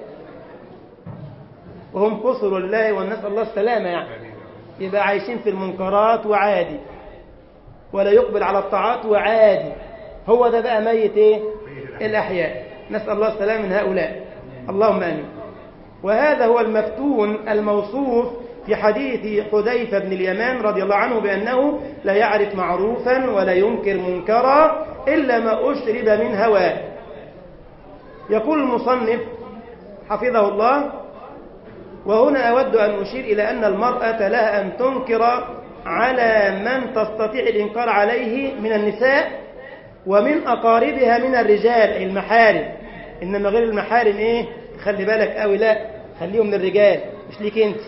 Speaker 1: وهم كسر الله والنسأل الله السلامة، يعني يبقى عايشين في المنكرات وعادي، ولا يقبل على الطاعات وعادي، هو ده بقى ميت إيه؟ الأحياء، نسأل الله السلامة من هؤلاء، اللهم آمين. وهذا هو المفتون الموصوف في حديث حذيفة بن اليمان رضي الله عنه بأنه لا يعرف معروفا ولا ينكر منكرا إلا ما أشرب من هواه. يقول المصنف حفظه الله: وهنا أود أن أشير إلى أن المرأة لها أن تنكر على من تستطيع الإنكار عليه من النساء ومن أقاربها من الرجال، أي المحارم، إنما غير المحارم إيه؟ خلي بالك قوي، لا خليهم من الرجال، مش ليك أنت.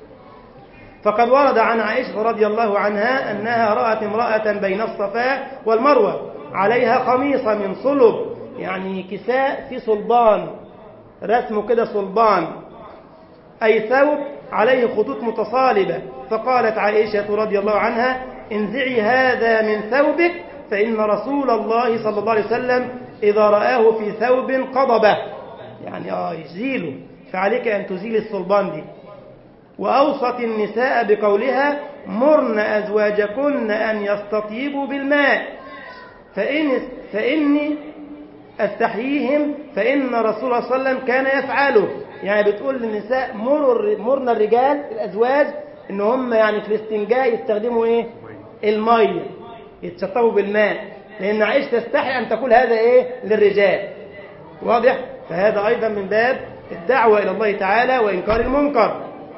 Speaker 1: فقد ورد عن عائشة رضي الله عنها أنها رأت امرأة بين الصفا والمروة عليها خميصة من صلب، يعني كساء في صلبان، رسمه كده صلبان، أي ثوب عليه خطوط متصالبة، فقالت عائشة رضي الله عنها: انزعي هذا من ثوبك، فإن رسول الله صلى الله عليه وسلم إذا رآه في ثوب قضبه، يعني آه يزيله، فعليك أن تزيل الصلبان دي. وأوصت النساء بقولها: مرن أزواجكن أن يستطيبوا بالماء فإن فإني أستحييهم فإن رسول الله صلى الله عليه وسلم كان يفعله. يعني بتقول للنساء: مرن الرجال الأزواج إن هم يعني في الاستنجاء يستخدموا إيه؟ المية، يتشطبوا بالماء، لأن عائشة تستحي أن تقول هذا إيه؟ للرجال، واضح؟ فهذا أيضا من باب الدعوة إلى الله تعالى وإنكار المنكر.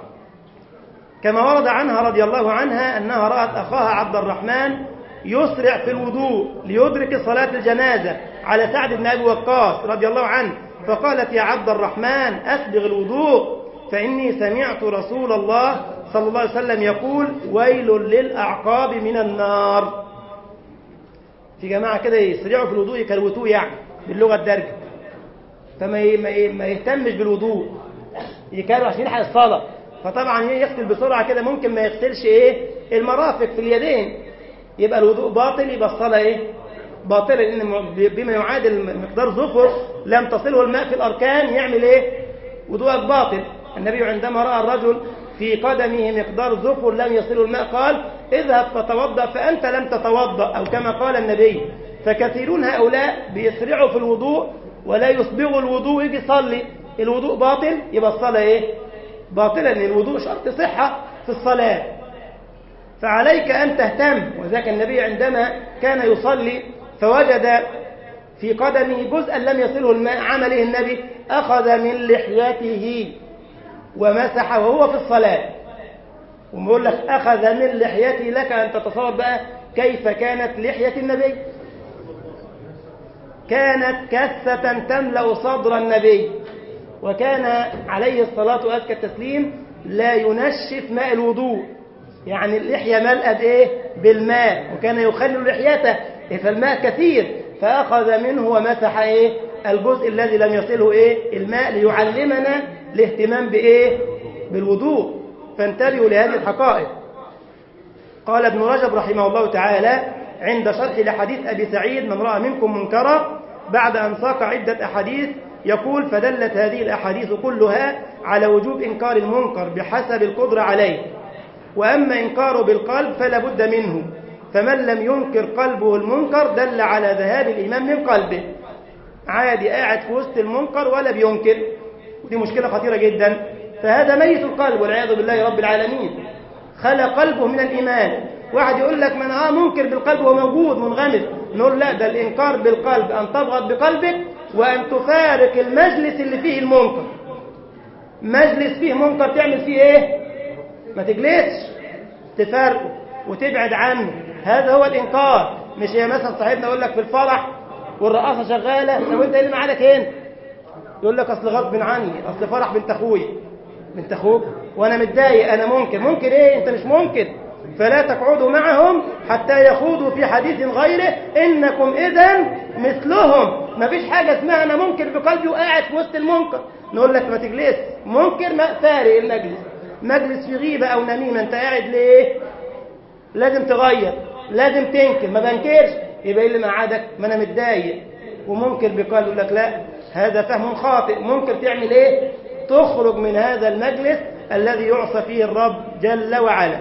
Speaker 1: كما ورد عنها رضي الله عنها أنها رأت أخاها عبد الرحمن يسرع في الوضوء ليدرك صلاة الجنازة على سعد بن أبي وقاص رضي الله عنه، فقالت: يا عبد الرحمن أسبغ الوضوء، فإني سمعت رسول الله صلى الله عليه وسلم يقول: ويل للأعقاب من النار. في جماعة كده يسرعوا في الوضوء، يكروتوه يعني باللغة الدارجة، فما ما يهتمش بالوضوء، يكروا عشان يلحق الصلاة، فطبعا يغسل بسرعة كده، ممكن ما يغسلش إيه؟ المرافق في اليدين، يبقى الوضوء باطل، يبقى الصلاة إيه؟ باطلة، لأن بما يعادل مقدار ظفر لم تصله الماء في الأركان يعمل إيه؟ وضوءك باطل. النبي عندما رأى الرجل في قدمه مقدار ظفر لم يصله الماء قال: اذهب فتوضأ فأنت لم تتوضأ، أو كما قال النبي. فكثيرون هؤلاء بيسرعوا في الوضوء ولا يسبغوا الوضوء، يجي يصلي الوضوء باطل يبقى الصلاة إيه؟ باطلة، لأن الوضوء شرط صحة في الصلاة. فعليك أن تهتم. وذاك النبي عندما كان يصلي فوجد في قدمه جزءا لم يصله الماء، عمله النبي أخذ من لحيته ومسح وهو في الصلاة. ويقول لك أخذ من لحيته، لك أن تتصور بقى كيف كانت لحية النبي. كانت كثة تملأ صدر النبي، وكان عليه الصلاة وأزكى التسليم لا ينشف ماء الوضوء، يعني اللحية ملأة بإيه؟ بالماء، وكان يخلل لحيته فالماء كثير، فأخذ منه ومسح إيه؟ الجزء الذي لم يصله إيه؟ الماء، ليعلمنا الاهتمام بإيه؟ بالوضوء. فانتبهوا لهذه الحقائق. قال ابن رجب رحمه الله تعالى عند شرح لحديث أبي سعيد من رأى منكم منكرا، بعد أن ساق عدة أحاديث يقول: فدلت هذه الأحاديث كلها على وجوب إنكار المنكر بحسب القدرة عليه، وأما إنكاره بالقلب فلا بد منه، فمن لم ينكر قلبه المنكر دل على ذهاب الإيمان من قلبه. عادي قاعد في وسط المنكر ولا بينكر، ودي مشكلة خطيرة جدا، فهذا ميت القلب والعياذ بالله رب العالمين، خلى قلبه من الإيمان. واحد يقول لك من آه منكر بالقلب هو موجود منغمس، نقول لا، ده الإنكار بالقلب أن تبغض بقلبك وأن تفارق المجلس اللي فيه المنكر. مجلس فيه منكر تعمل فيه إيه؟ ما تجلسش، تفارقه وتبعد عنه، هذا هو الإنكار. مش هي مثلا صاحبنا يقول لك في الفرح والرقاصة شغالة، طب وانت ايه اللي معاك هنا؟ يقول لك اصل غصب عني، اصل فرح بنت اخويا. بنت اخوك وانا متضايق، انا منكر. منكر ايه؟ انت مش منكر. فلا تقعدوا معهم حتى يخوضوا في حديث غيره انكم اذا مثلهم. مفيش حاجه اسمها انا منكر بقلبي وقاعد في وسط المنكر. نقول لك ما تجلس، منكر ما فارق المجلس، مجلس في غيبه او نميمه، انت قاعد ليه؟ لازم تغير، لازم تنكر. ما بنكرش يبقى ايه اللي مقعدك؟ ما انا متضايق ومنكر بقلبي. يقول لك لا، هذا فهم خاطئ. منكر تعمل ايه؟ تخرج من هذا المجلس الذي يعصى فيه الرب جل وعلا.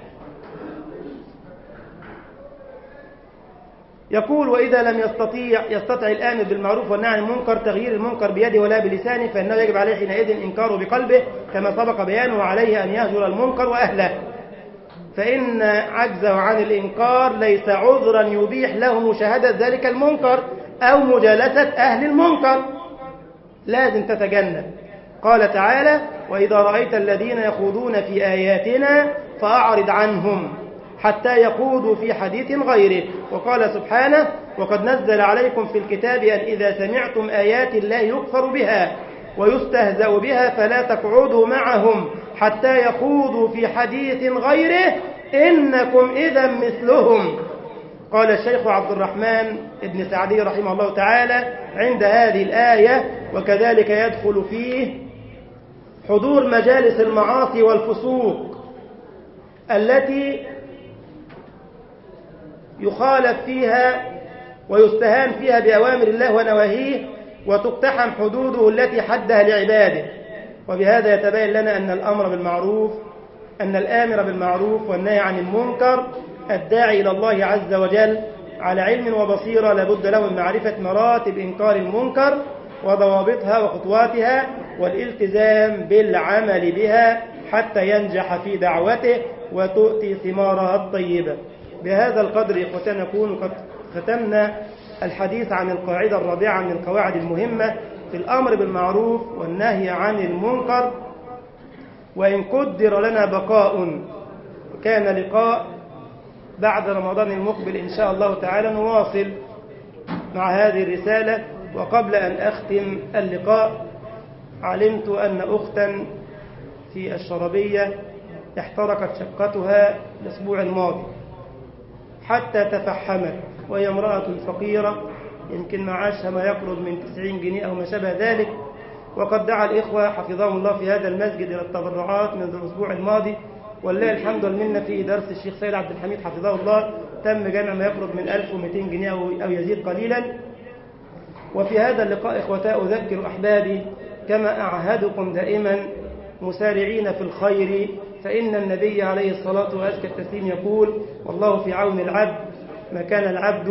Speaker 1: يقول: وإذا لم يستطيع يستطع الآمر بالمعروف والنهي عن المنكر تغيير المنكر بيده ولا بلسانه، فإنه يجب عليه حينئذ إنكاره بقلبه كما سبق بيانه، وعليه أن يهجر المنكر وأهله، فإن عجزه عن الإنكار ليس عذرا يبيح له مشاهدة ذلك المنكر أو مجالسة أهل المنكر. لازم تتجنب. قال تعالى: وإذا رأيت الذين يخوضون في آياتنا فأعرض عنهم حتى يخوضوا في حديث غيره. وقال سبحانه: وقد نزل عليكم في الكتاب أن إذا سمعتم آيات الله يكفر بها ويستهزأ بها فلا تقعدوا معهم حتى يخوضوا في حديث غيره إنكم إذا مثلهم. قال الشيخ عبد الرحمن بن سعدي رحمه الله تعالى عند هذه الآية: وكذلك يدخل فيه حضور مجالس المعاصي والفسوق التي يخالف فيها ويستهان فيها بأوامر الله ونواهيه وتقتحم حدوده التي حدها لعباده. وبهذا يتبين لنا أن الأمر بالمعروف أن الآمر بالمعروف والنهي عن المنكر الداعي إلى الله عز وجل على علم وبصيرة، لابد له من معرفة مراتب إنكار المنكر وضوابطها وخطواتها والالتزام بالعمل بها حتى ينجح في دعوته وتؤتي ثمارها الطيبة. بهذا القدر إخوتنا نكون قد ختمنا الحديث عن القاعدة الرابعة من القواعد المهمة في الأمر بالمعروف والنهي عن المنكر. وإن قدر لنا بقاء كان لقاء بعد رمضان المقبل إن شاء الله تعالى نواصل مع هذه الرسالة. وقبل أن أختم اللقاء علمت أن أختا في الشربية احترقت شقتها الأسبوع الماضي حتى تفحمت، وهي امرأة فقيرة يمكن معاشها ما يقرب من تسعين جنيه أو ما شابه ذلك. وقد دعا الإخوة حفظهم الله في هذا المسجد إلى التبرعات منذ الأسبوع الماضي، ولله الحمد والمنة. في درس الشيخ سيد عبد الحميد حفظه الله تم جمع ما يقرب من ألف ومئتين جنيه أو يزيد قليلا. وفي هذا اللقاء إخوتاء أذكر أحبابي كما أعهدكم دائما مسارعين في الخير، فإن النبي عليه الصلاة والسلام يقول: والله في عون العبد ما كان العبد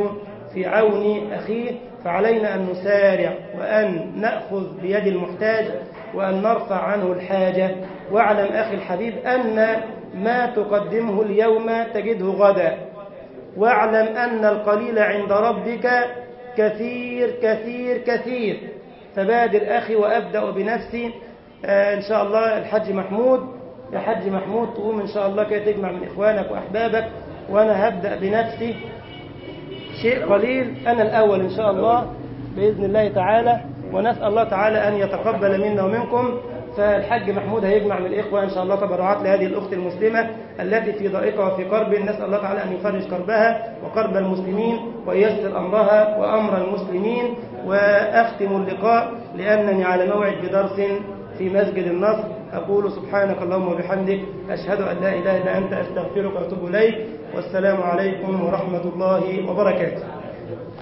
Speaker 1: في عون أخيه، فعلينا أن نسارع وأن نأخذ بيد المحتاج وأن نرفع عنه الحاجة. واعلم أخي الحبيب أن ما تقدمه اليوم تجده غدا، واعلم أن القليل عند ربك كثير كثير كثير. فبادر أخي، وأبدأ بنفسي. آه إن شاء الله الحج محمود، يا حج محمود تقوم إن شاء الله كي تجمع من إخوانك وأحبابك، وأنا هبدأ بنفسي شيء قليل، أنا الأول إن شاء الله بإذن الله تعالى، ونسأل الله تعالى أن يتقبل منا ومنكم. فالحج محمود هيجمع من الإخوة إن شاء الله تبرعات لهذه الأخت المسلمة التي في ضائقة وفي كرب، نسأل الله تعالى أن يفرج كربها وكرب المسلمين وييسر أمرها وأمر المسلمين. وأختم اللقاء لأنني على موعد بدرس في مسجد النصر. أقول سبحانك اللهم وبحمدك، أشهد أن لا إله إلا أنت، أستغفرك وأتوب إليك، والسلام عليكم ورحمة الله وبركاته.